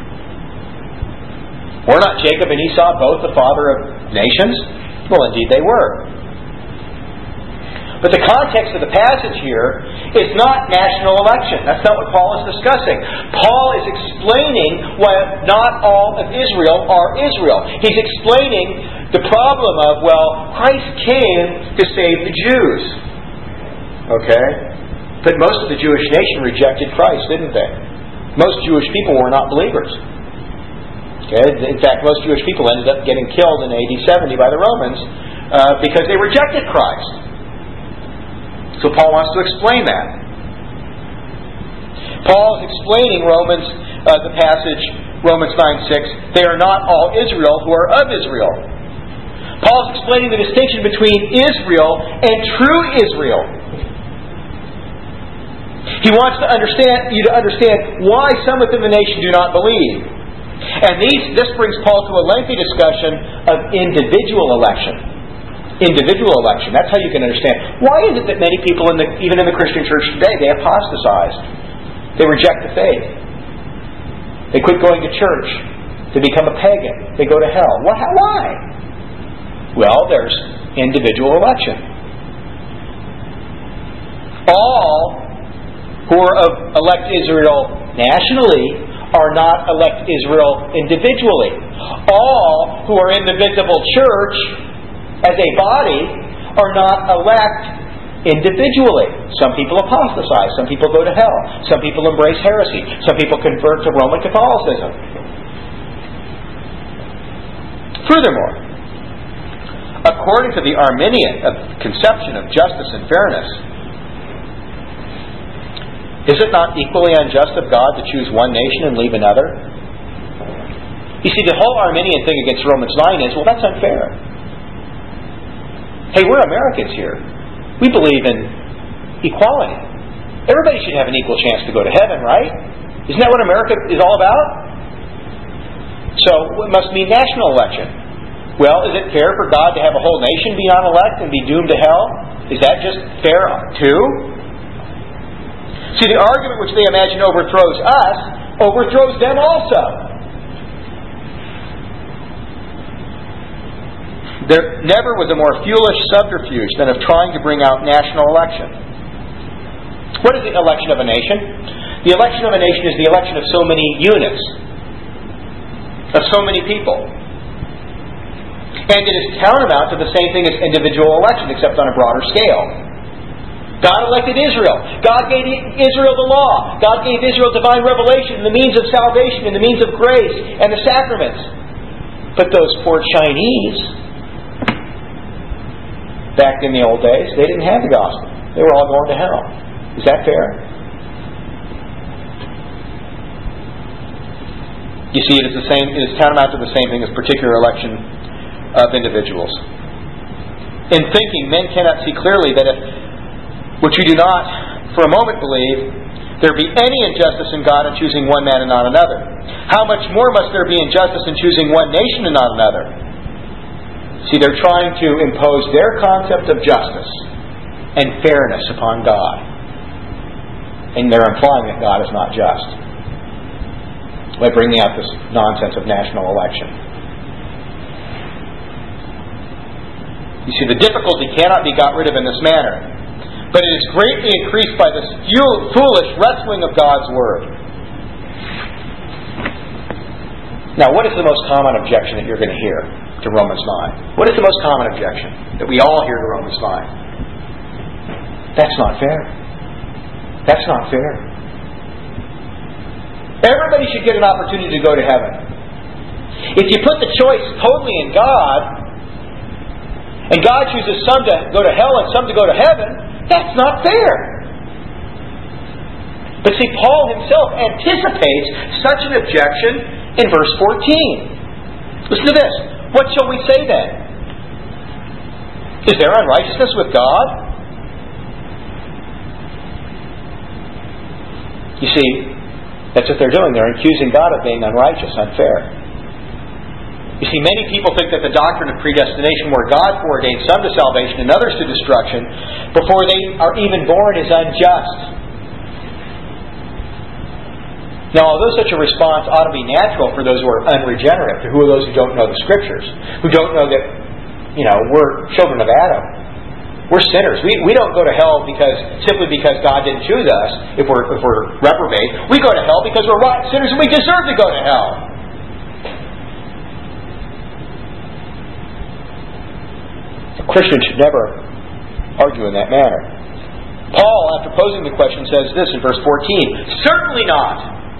Were not Jacob and Esau both the father of nations? Well, indeed they were. But the context of the passage here is not national election. That's not what Paul is discussing. Paul is explaining why not all of Israel are Israel. He's explaining the problem of, well, Christ came to save the Jews. Okay? But most of the Jewish nation rejected Christ, didn't they? Most Jewish people were not believers. Okay? In fact, most Jewish people ended up getting killed in A D seventy by the Romans uh, because they rejected Christ. So Paul wants to explain that. Paul is explaining Romans, uh, the passage, Romans nine six. They are not all Israel who are of Israel. Paul is explaining the distinction between Israel and true Israel. He wants to understand you to understand why some within the nation do not believe. And these, this brings Paul to a lengthy discussion of individual election. Individual election. That's how you can understand. Why is it that many people, in the, even in the Christian church today, they apostatize? They reject the faith. They quit going to church. They become a pagan. They go to hell. What? How, why? Well, there's individual election. All who are of elect Israel nationally are not elect Israel individually. All who are in the visible church as a body are not elect individually. Some people apostatize. Some people go to hell. Some people embrace heresy. Some people convert to Roman Catholicism. Furthermore, according to the Arminian conception of justice and fairness, is it not equally unjust of God to choose one nation and leave another? You see, the whole Arminian thing against Romans nine is, well, that's unfair. Hey, we're Americans here. We believe in equality. Everybody should have an equal chance to go to heaven, right? Isn't that what America is all about? So, it must mean national election. Well, is it fair for God to have a whole nation be non-elect and be doomed to hell? Is that just fair too? See, the argument which they imagine overthrows us, overthrows them also. There never was a more foolish subterfuge than of trying to bring out national election. What is the election of a nation? The election of a nation is the election of so many units, of so many people. And it is tantamount to the same thing as individual election, except on a broader scale. God elected Israel. God gave Israel the law. God gave Israel divine revelation and the means of salvation and the means of grace and the sacraments. But those poor Chinese, back in the old days, they didn't have the gospel. They were all going to hell. Is that fair? You see, it is the same. It is tantamount to the same thing as particular election of individuals. In thinking, men cannot see clearly that if, which we do not for a moment believe, there be any injustice in God in choosing one man and not another. How much more must there be injustice in choosing one nation and not another? See, they're trying to impose their concept of justice and fairness upon God. And they're implying that God is not just by bringing out this nonsense of national election. You see, the difficulty cannot be got rid of in this manner, but it is greatly increased by this foolish wrestling of God's Word. Now, what is the most common objection that you're going to hear to Romans nine? What is the most common objection that we all hear to Romans nine? That's not fair. That's not fair. Everybody should get an opportunity to go to heaven. If you put the choice totally in God, and God chooses some to go to hell and some to go to heaven, that's not fair. But see, Paul himself anticipates such an objection in verse fourteen. Listen to this. What shall we say then? Is there unrighteousness with God? You see, that's what they're doing. They're accusing God of being unrighteous, unfair. You see, many people think that the doctrine of predestination, where God foreordains some to salvation and others to destruction before they are even born, is unjust. Now, although such a response ought to be natural for those who are unregenerate, who are those who don't know the Scriptures, who don't know that, you know, we're children of Adam. We're sinners. We we don't go to hell because simply because God didn't choose us. If we're if we're reprobate, we go to hell because we're rotten sinners and we deserve to go to hell. Christians should never argue in that manner. Paul, after posing the question, says this in verse fourteen, certainly not.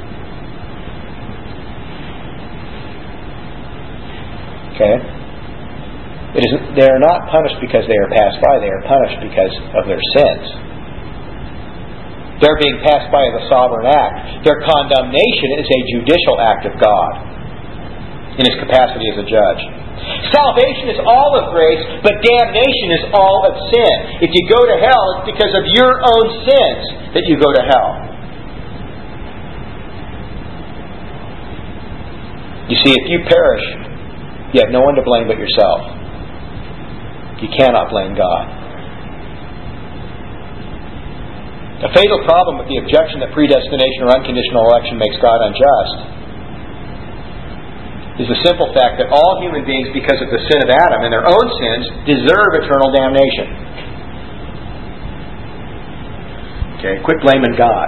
Okay? It is, they are not punished because they are passed by. They are punished because of their sins. They're being passed by as a sovereign act. Their condemnation is a judicial act of God in His capacity as a judge. Salvation is all of grace, but damnation is all of sin. If you go to hell, it's because of your own sins that you go to hell. You see, if you perish, you have no one to blame but yourself. You cannot blame God. A fatal problem with the objection that predestination or unconditional election makes God unjust is the simple fact that all human beings, because of the sin of Adam and their own sins, deserve eternal damnation. Okay, quit blaming God.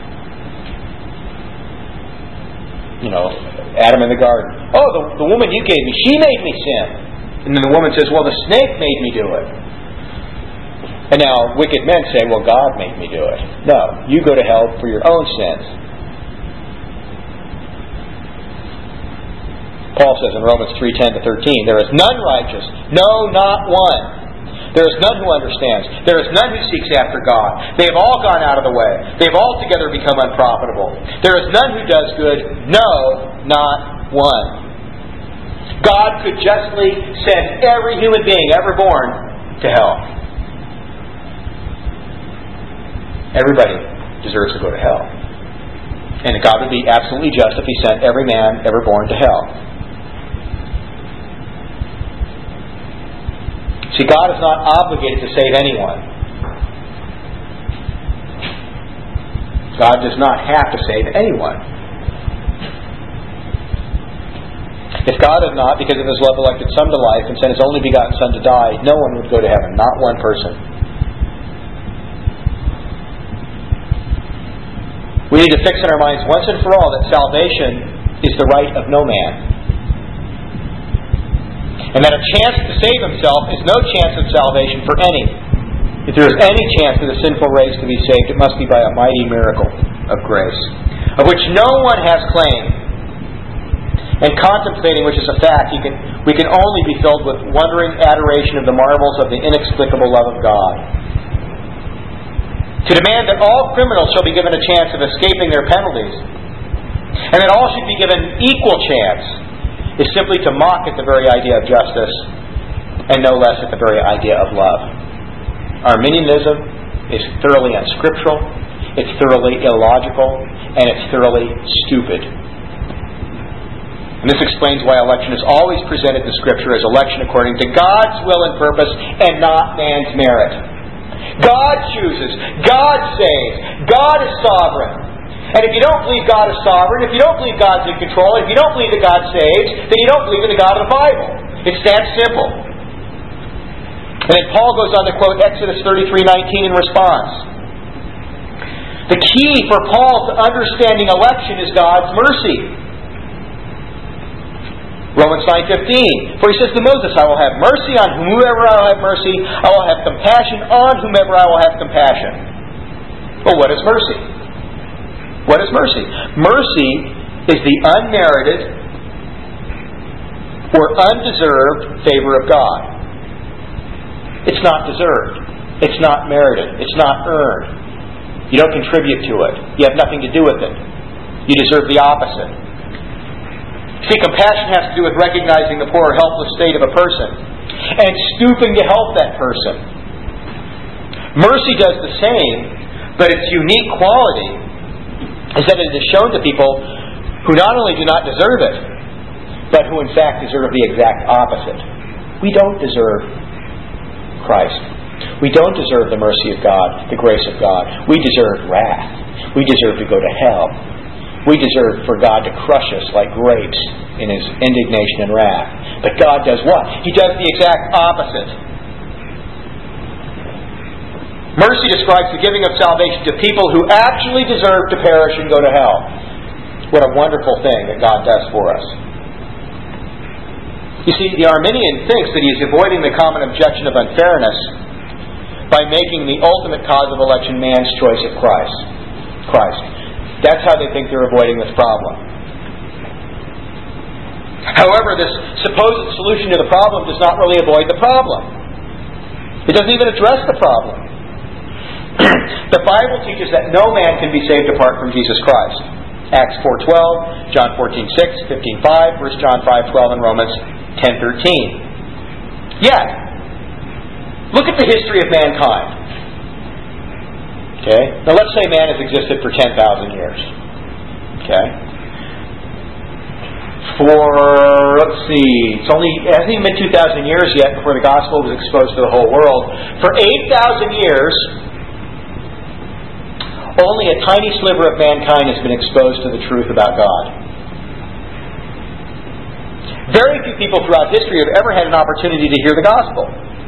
You know, Adam in the garden. Oh, the, the woman you gave me, she made me sin. And then the woman says, well, the snake made me do it. And now wicked men say, well, God made me do it. No, you go to hell for your own sins. Paul says in Romans three ten to thirteen, there is none righteous, no, not one. There is none who understands. There is none who seeks after God. They have all gone out of the way. They have altogether become unprofitable. There is none who does good, no, not one. God could justly send every human being ever born to hell. Everybody deserves to go to hell. And God would be absolutely just if He sent every man ever born to hell. See, God is not obligated to save anyone. God does not have to save anyone. If God had not, because of His love, elected some to life and sent His only begotten Son to die, no one would go to heaven, not one person. We need to fix in our minds once and for all that salvation is the right of no man. And that a chance to save himself is no chance of salvation for any. If there is any chance for the sinful race to be saved, it must be by a mighty miracle of grace, of which no one has claim. And contemplating which is a fact, you can, we can only be filled with wondering adoration of the marvels of the inexplicable love of God. To demand that all criminals shall be given a chance of escaping their penalties, and that all should be given equal chance, is simply to mock at the very idea of justice, and no less at the very idea of love. Arminianism is thoroughly unscriptural, it's thoroughly illogical, and it's thoroughly stupid. And this explains why election is always presented in Scripture as election according to God's will and purpose, and not man's merit. God chooses, God saves, God is sovereign. And if you don't believe God is sovereign, if you don't believe God's in control, if you don't believe that God saves, then you don't believe in the God of the Bible. It's that simple. And then Paul goes on to quote Exodus thirty-three nineteen in response. The key for Paul to understanding election is God's mercy. Romans nine fifteen. For he says to Moses, I will have mercy on whomever I will have mercy. I will have compassion on whomever I will have compassion. Well, what is mercy? What is mercy? Mercy is the unmerited or undeserved favor of God. It's not deserved. It's not merited. It's not earned. You don't contribute to it. You have nothing to do with it. You deserve the opposite. See, compassion has to do with recognizing the poor, helpless state of a person and stooping to help that person. Mercy does the same, but its unique quality is that it is shown to people who not only do not deserve it, but who in fact deserve the exact opposite. We don't deserve Christ. We don't deserve the mercy of God, the grace of God. We deserve wrath. We deserve to go to hell. We deserve for God to crush us like grapes in His indignation and wrath. But God does what? He does the exact opposite. Mercy describes the giving of salvation to people who actually deserve to perish and go to hell. What a wonderful thing that God does for us. You see, the Arminian thinks that he is avoiding the common objection of unfairness by making the ultimate cause of election man's choice of Christ. Christ. That's how they think they're avoiding this problem. However, this supposed solution to the problem does not really avoid the problem. It doesn't even address the problem. The Bible teaches that no man can be saved apart from Jesus Christ. Acts four twelve, John fourteen six, fifteen five, First John five twelve, and Romans ten thirteen. Yet, look at the history of mankind. Okay? Now let's say man has existed for ten thousand years. Okay? For, let's see, it's only, it hasn't even been two thousand years yet before the gospel was exposed to the whole world. For eight thousand years, only a tiny sliver of mankind has been exposed to the truth about God. Very few people throughout history have ever had an opportunity to hear the gospel.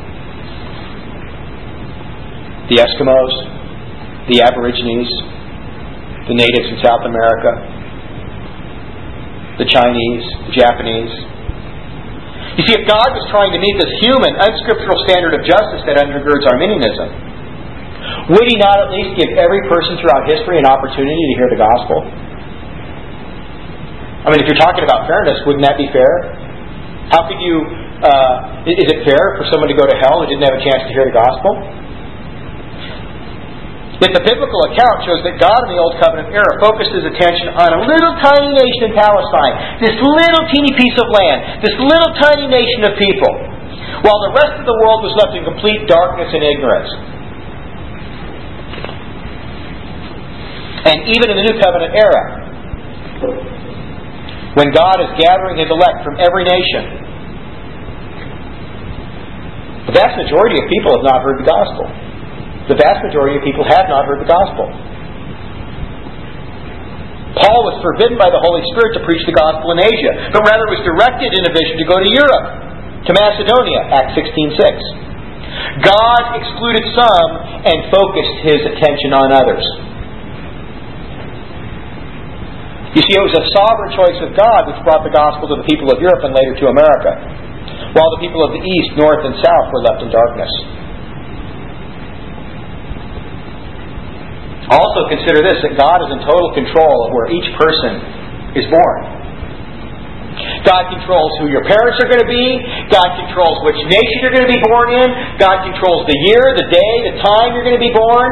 The Eskimos, the Aborigines, the natives in South America, the Chinese, the Japanese. You see, if God was trying to meet this human, unscriptural standard of justice that undergirds Arminianism, would He not at least give every person throughout history an opportunity to hear the gospel? I mean, if you're talking about fairness, wouldn't that be fair? How could you... Uh, is it fair for someone to go to hell who didn't have a chance to hear the gospel? Yet the biblical account shows that God in the Old Covenant era focused His attention on a little tiny nation in Palestine, this little teeny piece of land, this little tiny nation of people, while the rest of the world was left in complete darkness and ignorance. And even in the New Covenant era, when God is gathering His elect from every nation, the vast majority of people have not heard the gospel. The vast majority of people have not heard the gospel. Paul was forbidden by the Holy Spirit to preach the gospel in Asia, but rather was directed in a vision to go to Europe, to Macedonia, Acts sixteen six. God excluded some and focused His attention on others. You see, it was a sovereign choice of God which brought the gospel to the people of Europe and later to America, while the people of the East, North, and South were left in darkness. Also consider this, that God is in total control of where each person is born. God controls who your parents are going to be. God controls which nation you're going to be born in. God controls the year, the day, the time you're going to be born.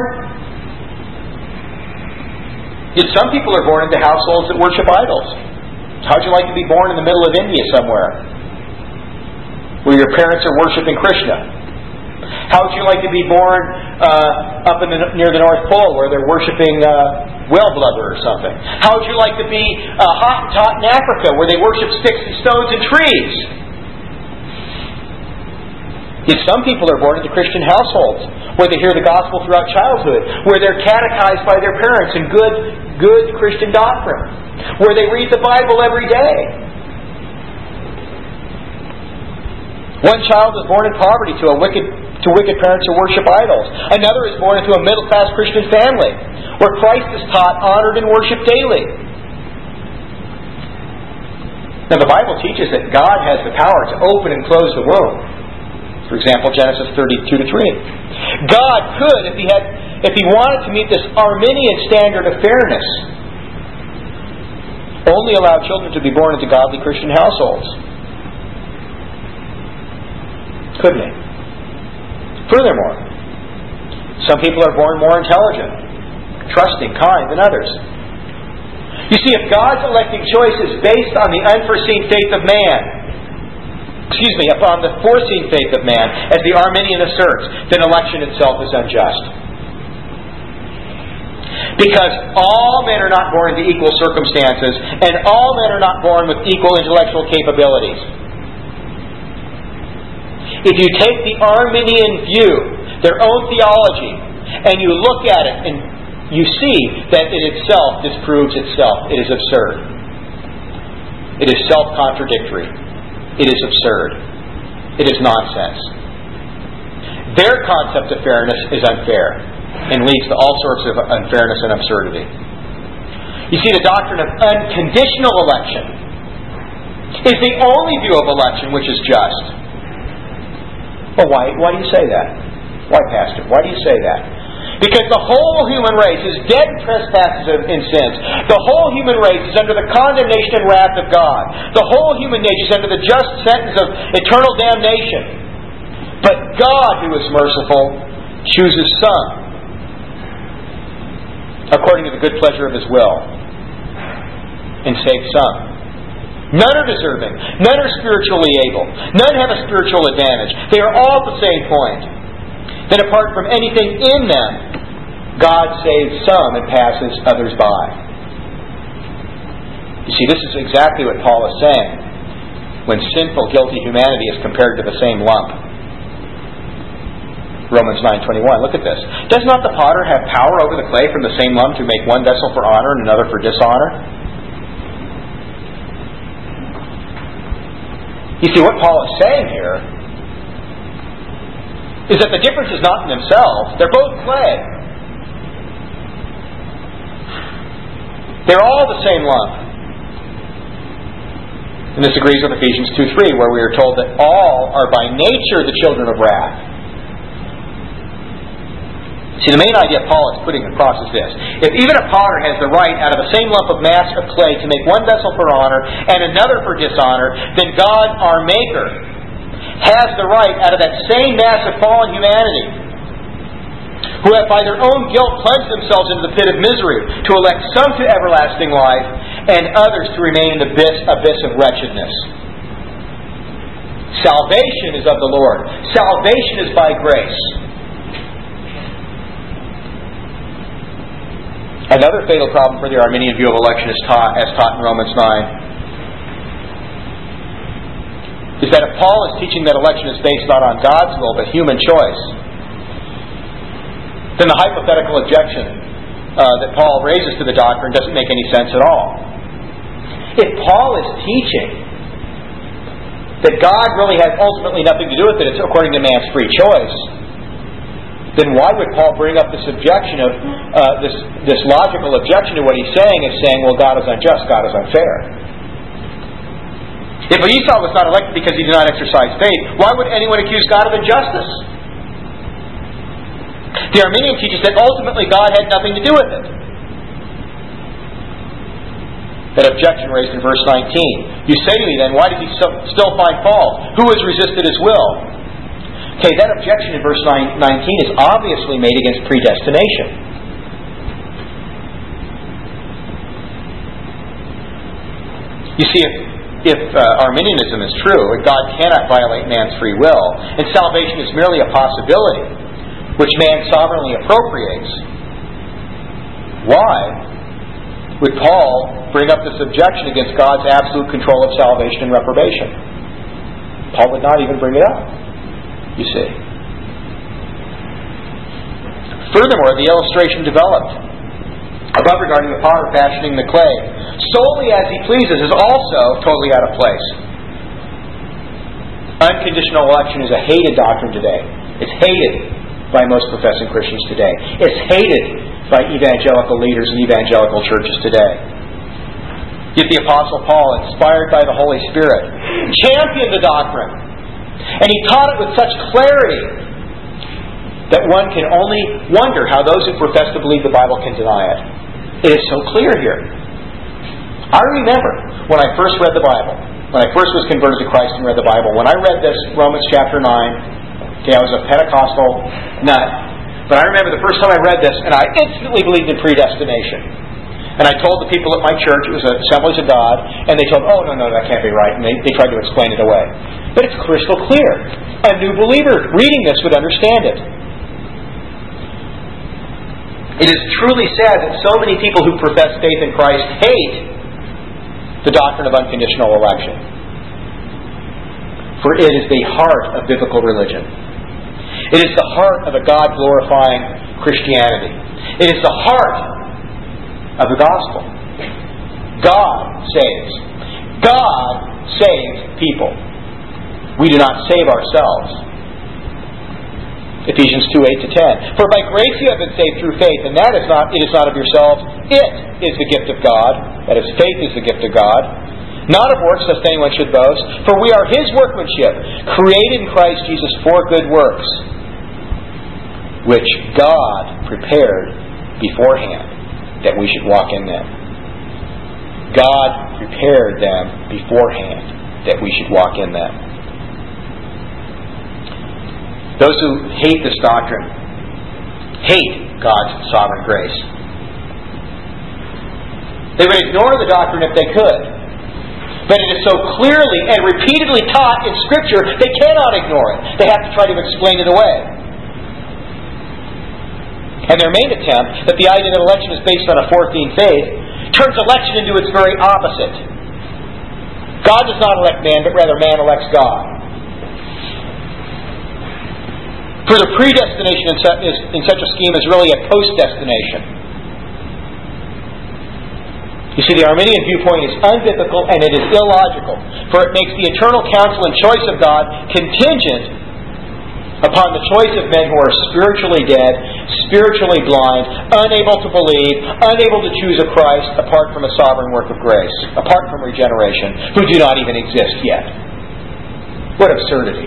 Yet some people are born into households that worship idols. How'd you like to be born in the middle of India somewhere, where your parents are worshiping Krishna? How would you like to be born uh, up in the, near the North Pole where they're worshipping uh, whale blubber or something? How would you like to be uh, hot and hot in Africa where they worship sticks and stones and trees? Yet some people are born into Christian households where they hear the gospel throughout childhood, where they're catechized by their parents in good, good Christian doctrine, where they read the Bible every day. One child is born in poverty to a wicked to wicked parents who worship idols. Another is born into a middle-class Christian family where Christ is taught, honored, and worshipped daily. Now the Bible teaches that God has the power to open and close the womb. For example, Genesis thirty-two to three. God could, if He had, if He wanted to meet this Arminian standard of fairness, only allow children to be born into godly Christian households. Couldn't He? Furthermore, some people are born more intelligent, trusting, kind than others. You see, if God's electing choice is based on the unforeseen faith of man, excuse me, upon the foreseen faith of man, as the Arminian asserts, then election itself is unjust. Because all men are not born into equal circumstances, and all men are not born with equal intellectual capabilities. If you take the Arminian view, their own theology, and you look at it and you see that it itself disproves itself, it is absurd. It is self-contradictory. It is absurd. It is nonsense. Their concept of fairness is unfair and leads to all sorts of unfairness and absurdity. You see, the doctrine of unconditional election is the only view of election which is just. Well, why, why do you say that? Why, Pastor? Why do you say that? Because the whole human race is dead in trespasses and sins. The whole human race is under the condemnation and wrath of God. The whole human nature is under the just sentence of eternal damnation. But God, who is merciful, chooses some, according to the good pleasure of His will, and saves some. None are deserving. None are spiritually able. None have a spiritual advantage. They are all at the same point. Then apart from anything in them, God saves some and passes others by. You see, this is exactly what Paul is saying when sinful, guilty humanity is compared to the same lump. Romans nine twenty-one. Look at this. Does not the potter have power over the clay from the same lump to make one vessel for honor and another for dishonor? You see, what Paul is saying here is that the difference is not in themselves. They're both clay. They're all the same lump. And this agrees with Ephesians two three, where we are told that all are by nature the children of wrath. See, the main idea Paul is putting across is this. If even a potter has the right out of the same lump of mass of clay to make one vessel for honor and another for dishonor, then God, our Maker, has the right out of that same mass of fallen humanity, who have by their own guilt plunged themselves into the pit of misery, to elect some to everlasting life and others to remain in the abyss, abyss of wretchedness. Salvation is of the Lord. Salvation is by grace. Another fatal problem for the Arminian view of election is taught, as taught in Romans nine, is that if Paul is teaching that election is based not on God's will but human choice, then the hypothetical objection uh, that Paul raises to the doctrine doesn't make any sense at all. If Paul is teaching that God really has ultimately nothing to do with it, it's according to man's free choice, then why would Paul bring up this objection of uh, this this logical objection to what he's saying is saying, well, God is unjust, God is unfair. If Esau was not elected because he did not exercise faith, why would anyone accuse God of injustice? The Arminian teaches that ultimately God had nothing to do with it. That objection raised in verse nineteen. You say to me then, why does he still find fault? Who has resisted his will? Okay, that objection in verse nineteen is obviously made against predestination. You see, if, if uh, Arminianism is true, and God cannot violate man's free will, and salvation is merely a possibility, which man sovereignly appropriates, why would Paul bring up this objection against God's absolute control of salvation and reprobation? Paul would not even bring it up. You see. Furthermore, the illustration developed above regarding the potter fashioning the clay solely as he pleases is also totally out of place. Unconditional election is a hated doctrine today. It's hated by most professing Christians today. It's hated by evangelical leaders and evangelical churches today. Yet the Apostle Paul, inspired by the Holy Spirit, championed the doctrine. And he taught it with such clarity that one can only wonder how those who profess to believe the Bible can deny it. It is so clear here. I remember when I first read the Bible, when I first was converted to Christ and read the Bible, when I read this, Romans chapter nine, okay, I was a Pentecostal nut, but I remember the first time I read this, and I instantly believed in predestination. And I told the people at my church, it was an Assemblies of God, and they told, oh, no, no, that can't be right. And they, they tried to explain it away. But it's crystal clear. A new believer reading this would understand it. It is truly sad that so many people who profess faith in Christ hate the doctrine of unconditional election. For it is the heart of biblical religion. It is the heart of a God-glorifying Christianity. It is the heart of the gospel. God saves. God saves people. We do not save ourselves. Ephesians two, eight to ten. For by grace you have been saved through faith, and that is not, it is not of yourselves. It is the gift of God. That is, faith is the gift of God. Not of works, lest anyone should boast. For we are His workmanship, created in Christ Jesus for good works, which God prepared beforehand that we should walk in them. God prepared them beforehand that we should walk in them. Those who hate this doctrine hate God's sovereign grace. They would ignore the doctrine if they could. But it is so clearly and repeatedly taught in Scripture, they cannot ignore it. They have to try to explain it away. And their main attempt, that the idea that election is based on a foreordained faith, turns election into its very opposite. God does not elect man, but rather man elects God. For the predestination in such a scheme is really a post-destination. You see, the Arminian viewpoint is unbiblical and it is illogical, for it makes the eternal counsel and choice of God contingent upon the choice of men who are spiritually dead, spiritually blind, unable to believe, unable to choose a Christ apart from a sovereign work of grace, apart from regeneration, who do not even exist yet. What absurdity.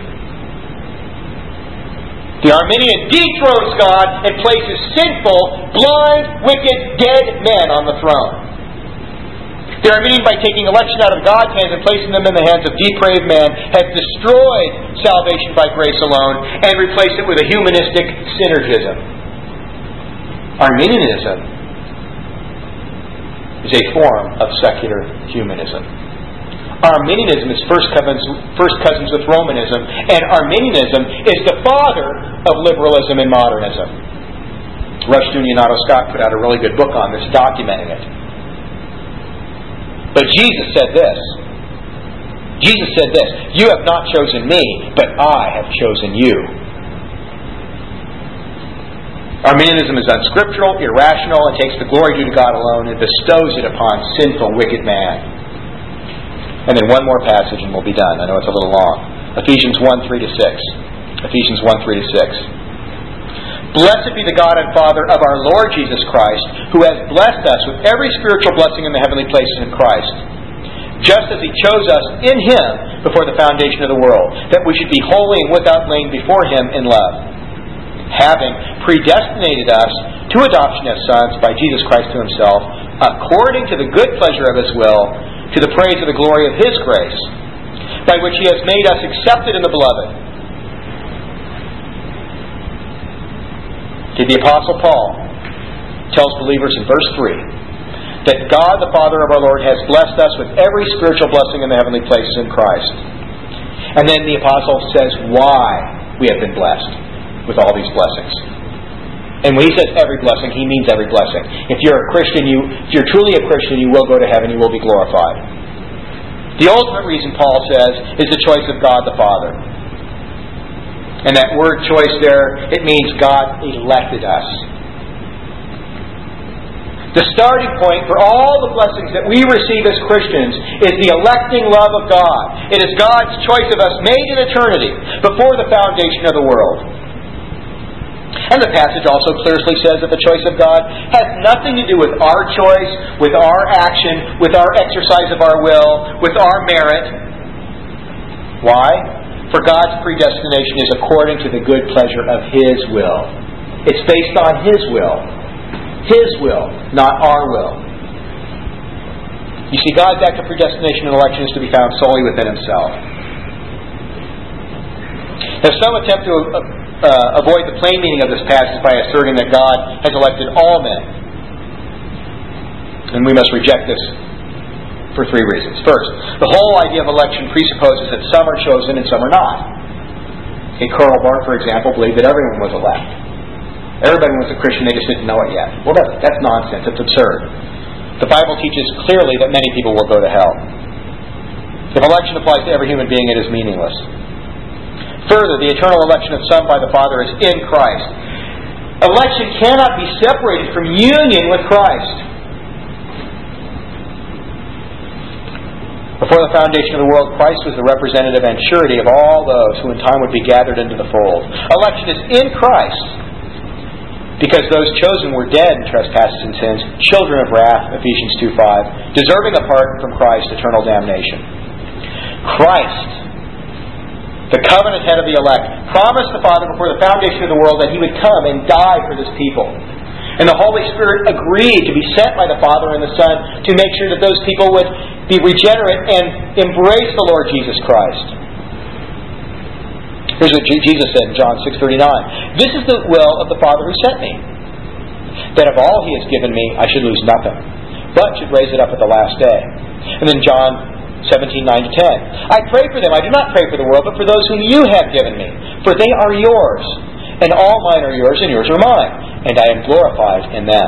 The Arminian dethrones God and places sinful, blind, wicked, dead men on the throne. The Arminian, by taking election out of God's hands and placing them in the hands of depraved men, has destroyed salvation by grace alone and replaced it with a humanistic synergism. Arminianism is a form of secular humanism. Arminianism is first cousins, first cousins with Romanism, and Arminianism is the father of liberalism and modernism. Rushdoony and Otto Scott put out a really good book on this, documenting it. But Jesus said this. Jesus said this, "You have not chosen me, but I have chosen you." Arminianism is unscriptural, irrational, and takes the glory due to God alone and bestows it upon sinful, wicked man. And then one more passage and we'll be done. I know it's a little long. Ephesians one, three to six. Ephesians one, three to six. "Blessed be the God and Father of our Lord Jesus Christ, who has blessed us with every spiritual blessing in the heavenly places in Christ, just as He chose us in Him before the foundation of the world, that we should be holy and without blame before Him in love, having predestinated us to adoption as sons by Jesus Christ to Himself, according to the good pleasure of His will, to the praise of the glory of His grace, by which He has made us accepted in the Beloved." The Apostle Paul tells believers in verse three that God the Father of our Lord has blessed us with every spiritual blessing in the heavenly places in Christ. And then the Apostle says why we have been blessed with all these blessings. And when he says every blessing, he means every blessing. If you're a Christian, you, if you're truly a Christian, you will go to heaven, you will be glorified. The ultimate reason, Paul says, is the choice of God the Father. And that word choice there, it means God elected us. The starting point for all the blessings that we receive as Christians is the electing love of God. It is God's choice of us made in eternity before the foundation of the world. And the passage also clearly says that the choice of God has nothing to do with our choice, with our action, with our exercise of our will, with our merit. Why? For God's predestination is according to the good pleasure of His will. It's based on His will. His will, not our will. You see, God's act of predestination and election is to be found solely within Himself. Now, some attempt to uh, avoid the plain meaning of this passage by asserting that God has elected all men. And we must reject this for three reasons. First, the whole idea of election presupposes that some are chosen and some are not. Okay, Karl Barth, for example, believed that everyone was elect. Everybody was a Christian, they just didn't know it yet. Well, that's, that's nonsense. It's absurd. The Bible teaches clearly that many people will go to hell. If election applies to every human being, it is meaningless. Further, the eternal election of some by the Father is in Christ. Election cannot be separated from union with Christ. Before the foundation of the world, Christ was the representative and surety of all those who in time would be gathered into the fold. Election is in Christ, because those chosen were dead in trespasses and sins, children of wrath, Ephesians two five, deserving apart from Christ eternal damnation. Christ, the covenant head of the elect, promised the Father before the foundation of the world that He would come and die for this people. And the Holy Spirit agreed to be sent by the Father and the Son to make sure that those people would be regenerate and embrace the Lord Jesus Christ. Here's what Jesus said in John six thirty-nine. "This is the will of the Father who sent me, that of all He has given me I should lose nothing, but should raise it up at the last day." And then John seventeen, nine to ten. I pray for them. I do not pray for the world, but for those whom you have given me. For they are yours. And all mine are yours, and yours are mine. And I am glorified in them.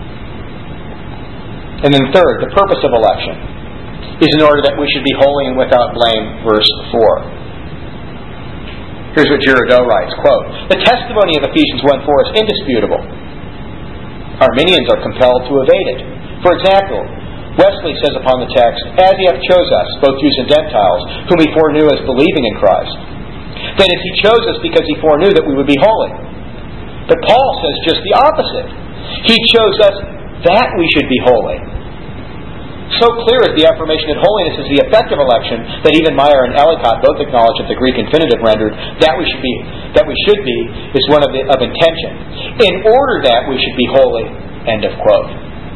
And then third, the purpose of election is in order that we should be holy and without blame, verse four. Here's what Girardeau writes, quote, "The testimony of Ephesians one four is indisputable. Arminians are compelled to evade it. For example, Wesley says upon the text, as he hath chose us, both Jews and Gentiles, whom he foreknew as believing in Christ. That is, he chose us because he foreknew that we would be holy. But Paul says just the opposite. He chose us that we should be holy. So clear is the affirmation that holiness is the effect of election that even Meyer and Ellicott both acknowledge that the Greek infinitive rendered that we should be that we should be is one of, the, of intention. In order that we should be holy, end of quote.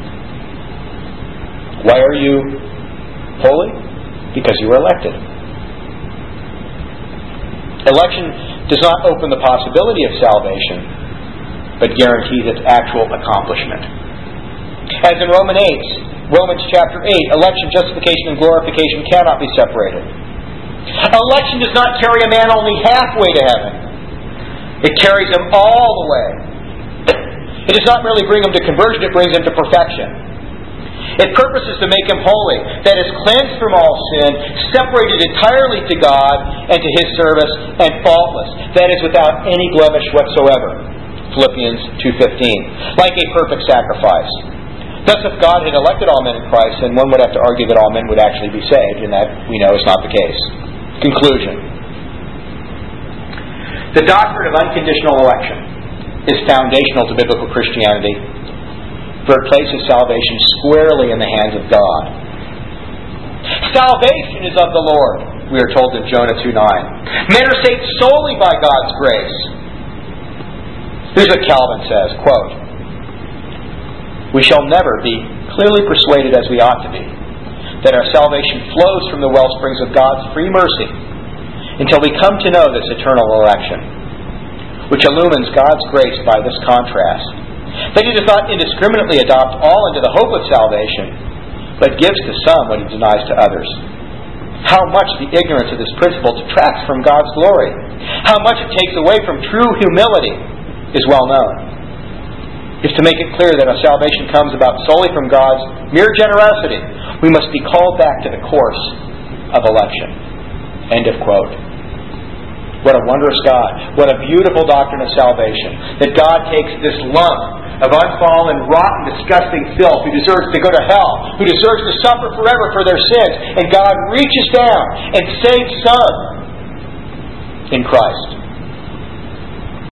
Why are you holy? Because you were elected. Election does not open the possibility of salvation, but guarantees its actual accomplishment. As in Romans eight, Romans chapter eight, election, justification, and glorification cannot be separated. Election does not carry a man only halfway to heaven. It carries him all the way. It does not merely bring him to conversion, it brings him to perfection. It purposes to make him holy, that is, cleansed from all sin, separated entirely to God and to His service, and faultless, that is, without any blemish whatsoever. Philippians two fifteen. Like a perfect sacrifice. Thus, if God had elected all men in Christ, then one would have to argue that all men would actually be saved, and that we know is not the case. Conclusion. The doctrine of unconditional election is foundational to biblical Christianity, for it places salvation squarely in the hands of God. Salvation is of the Lord, we are told in Jonah two nine. Men are saved solely by God's grace. Here's what Calvin says, quote, "We shall never be clearly persuaded as we ought to be that our salvation flows from the wellsprings of God's free mercy until we come to know this eternal election, which illumines God's grace by this contrast. That He does not indiscriminately adopt all into the hope of salvation, but gives to some what He denies to others. How much the ignorance of this principle detracts from God's glory, how much it takes away from true humility, is well known. If to make it clear that our salvation comes about solely from God's mere generosity, we must be called back to the course of election." End of quote. What a wondrous God. What a beautiful doctrine of salvation. That God takes this lump of unfallen, rotten, disgusting filth who deserves to go to hell, who deserves to suffer forever for their sins, and God reaches down and saves some in Christ.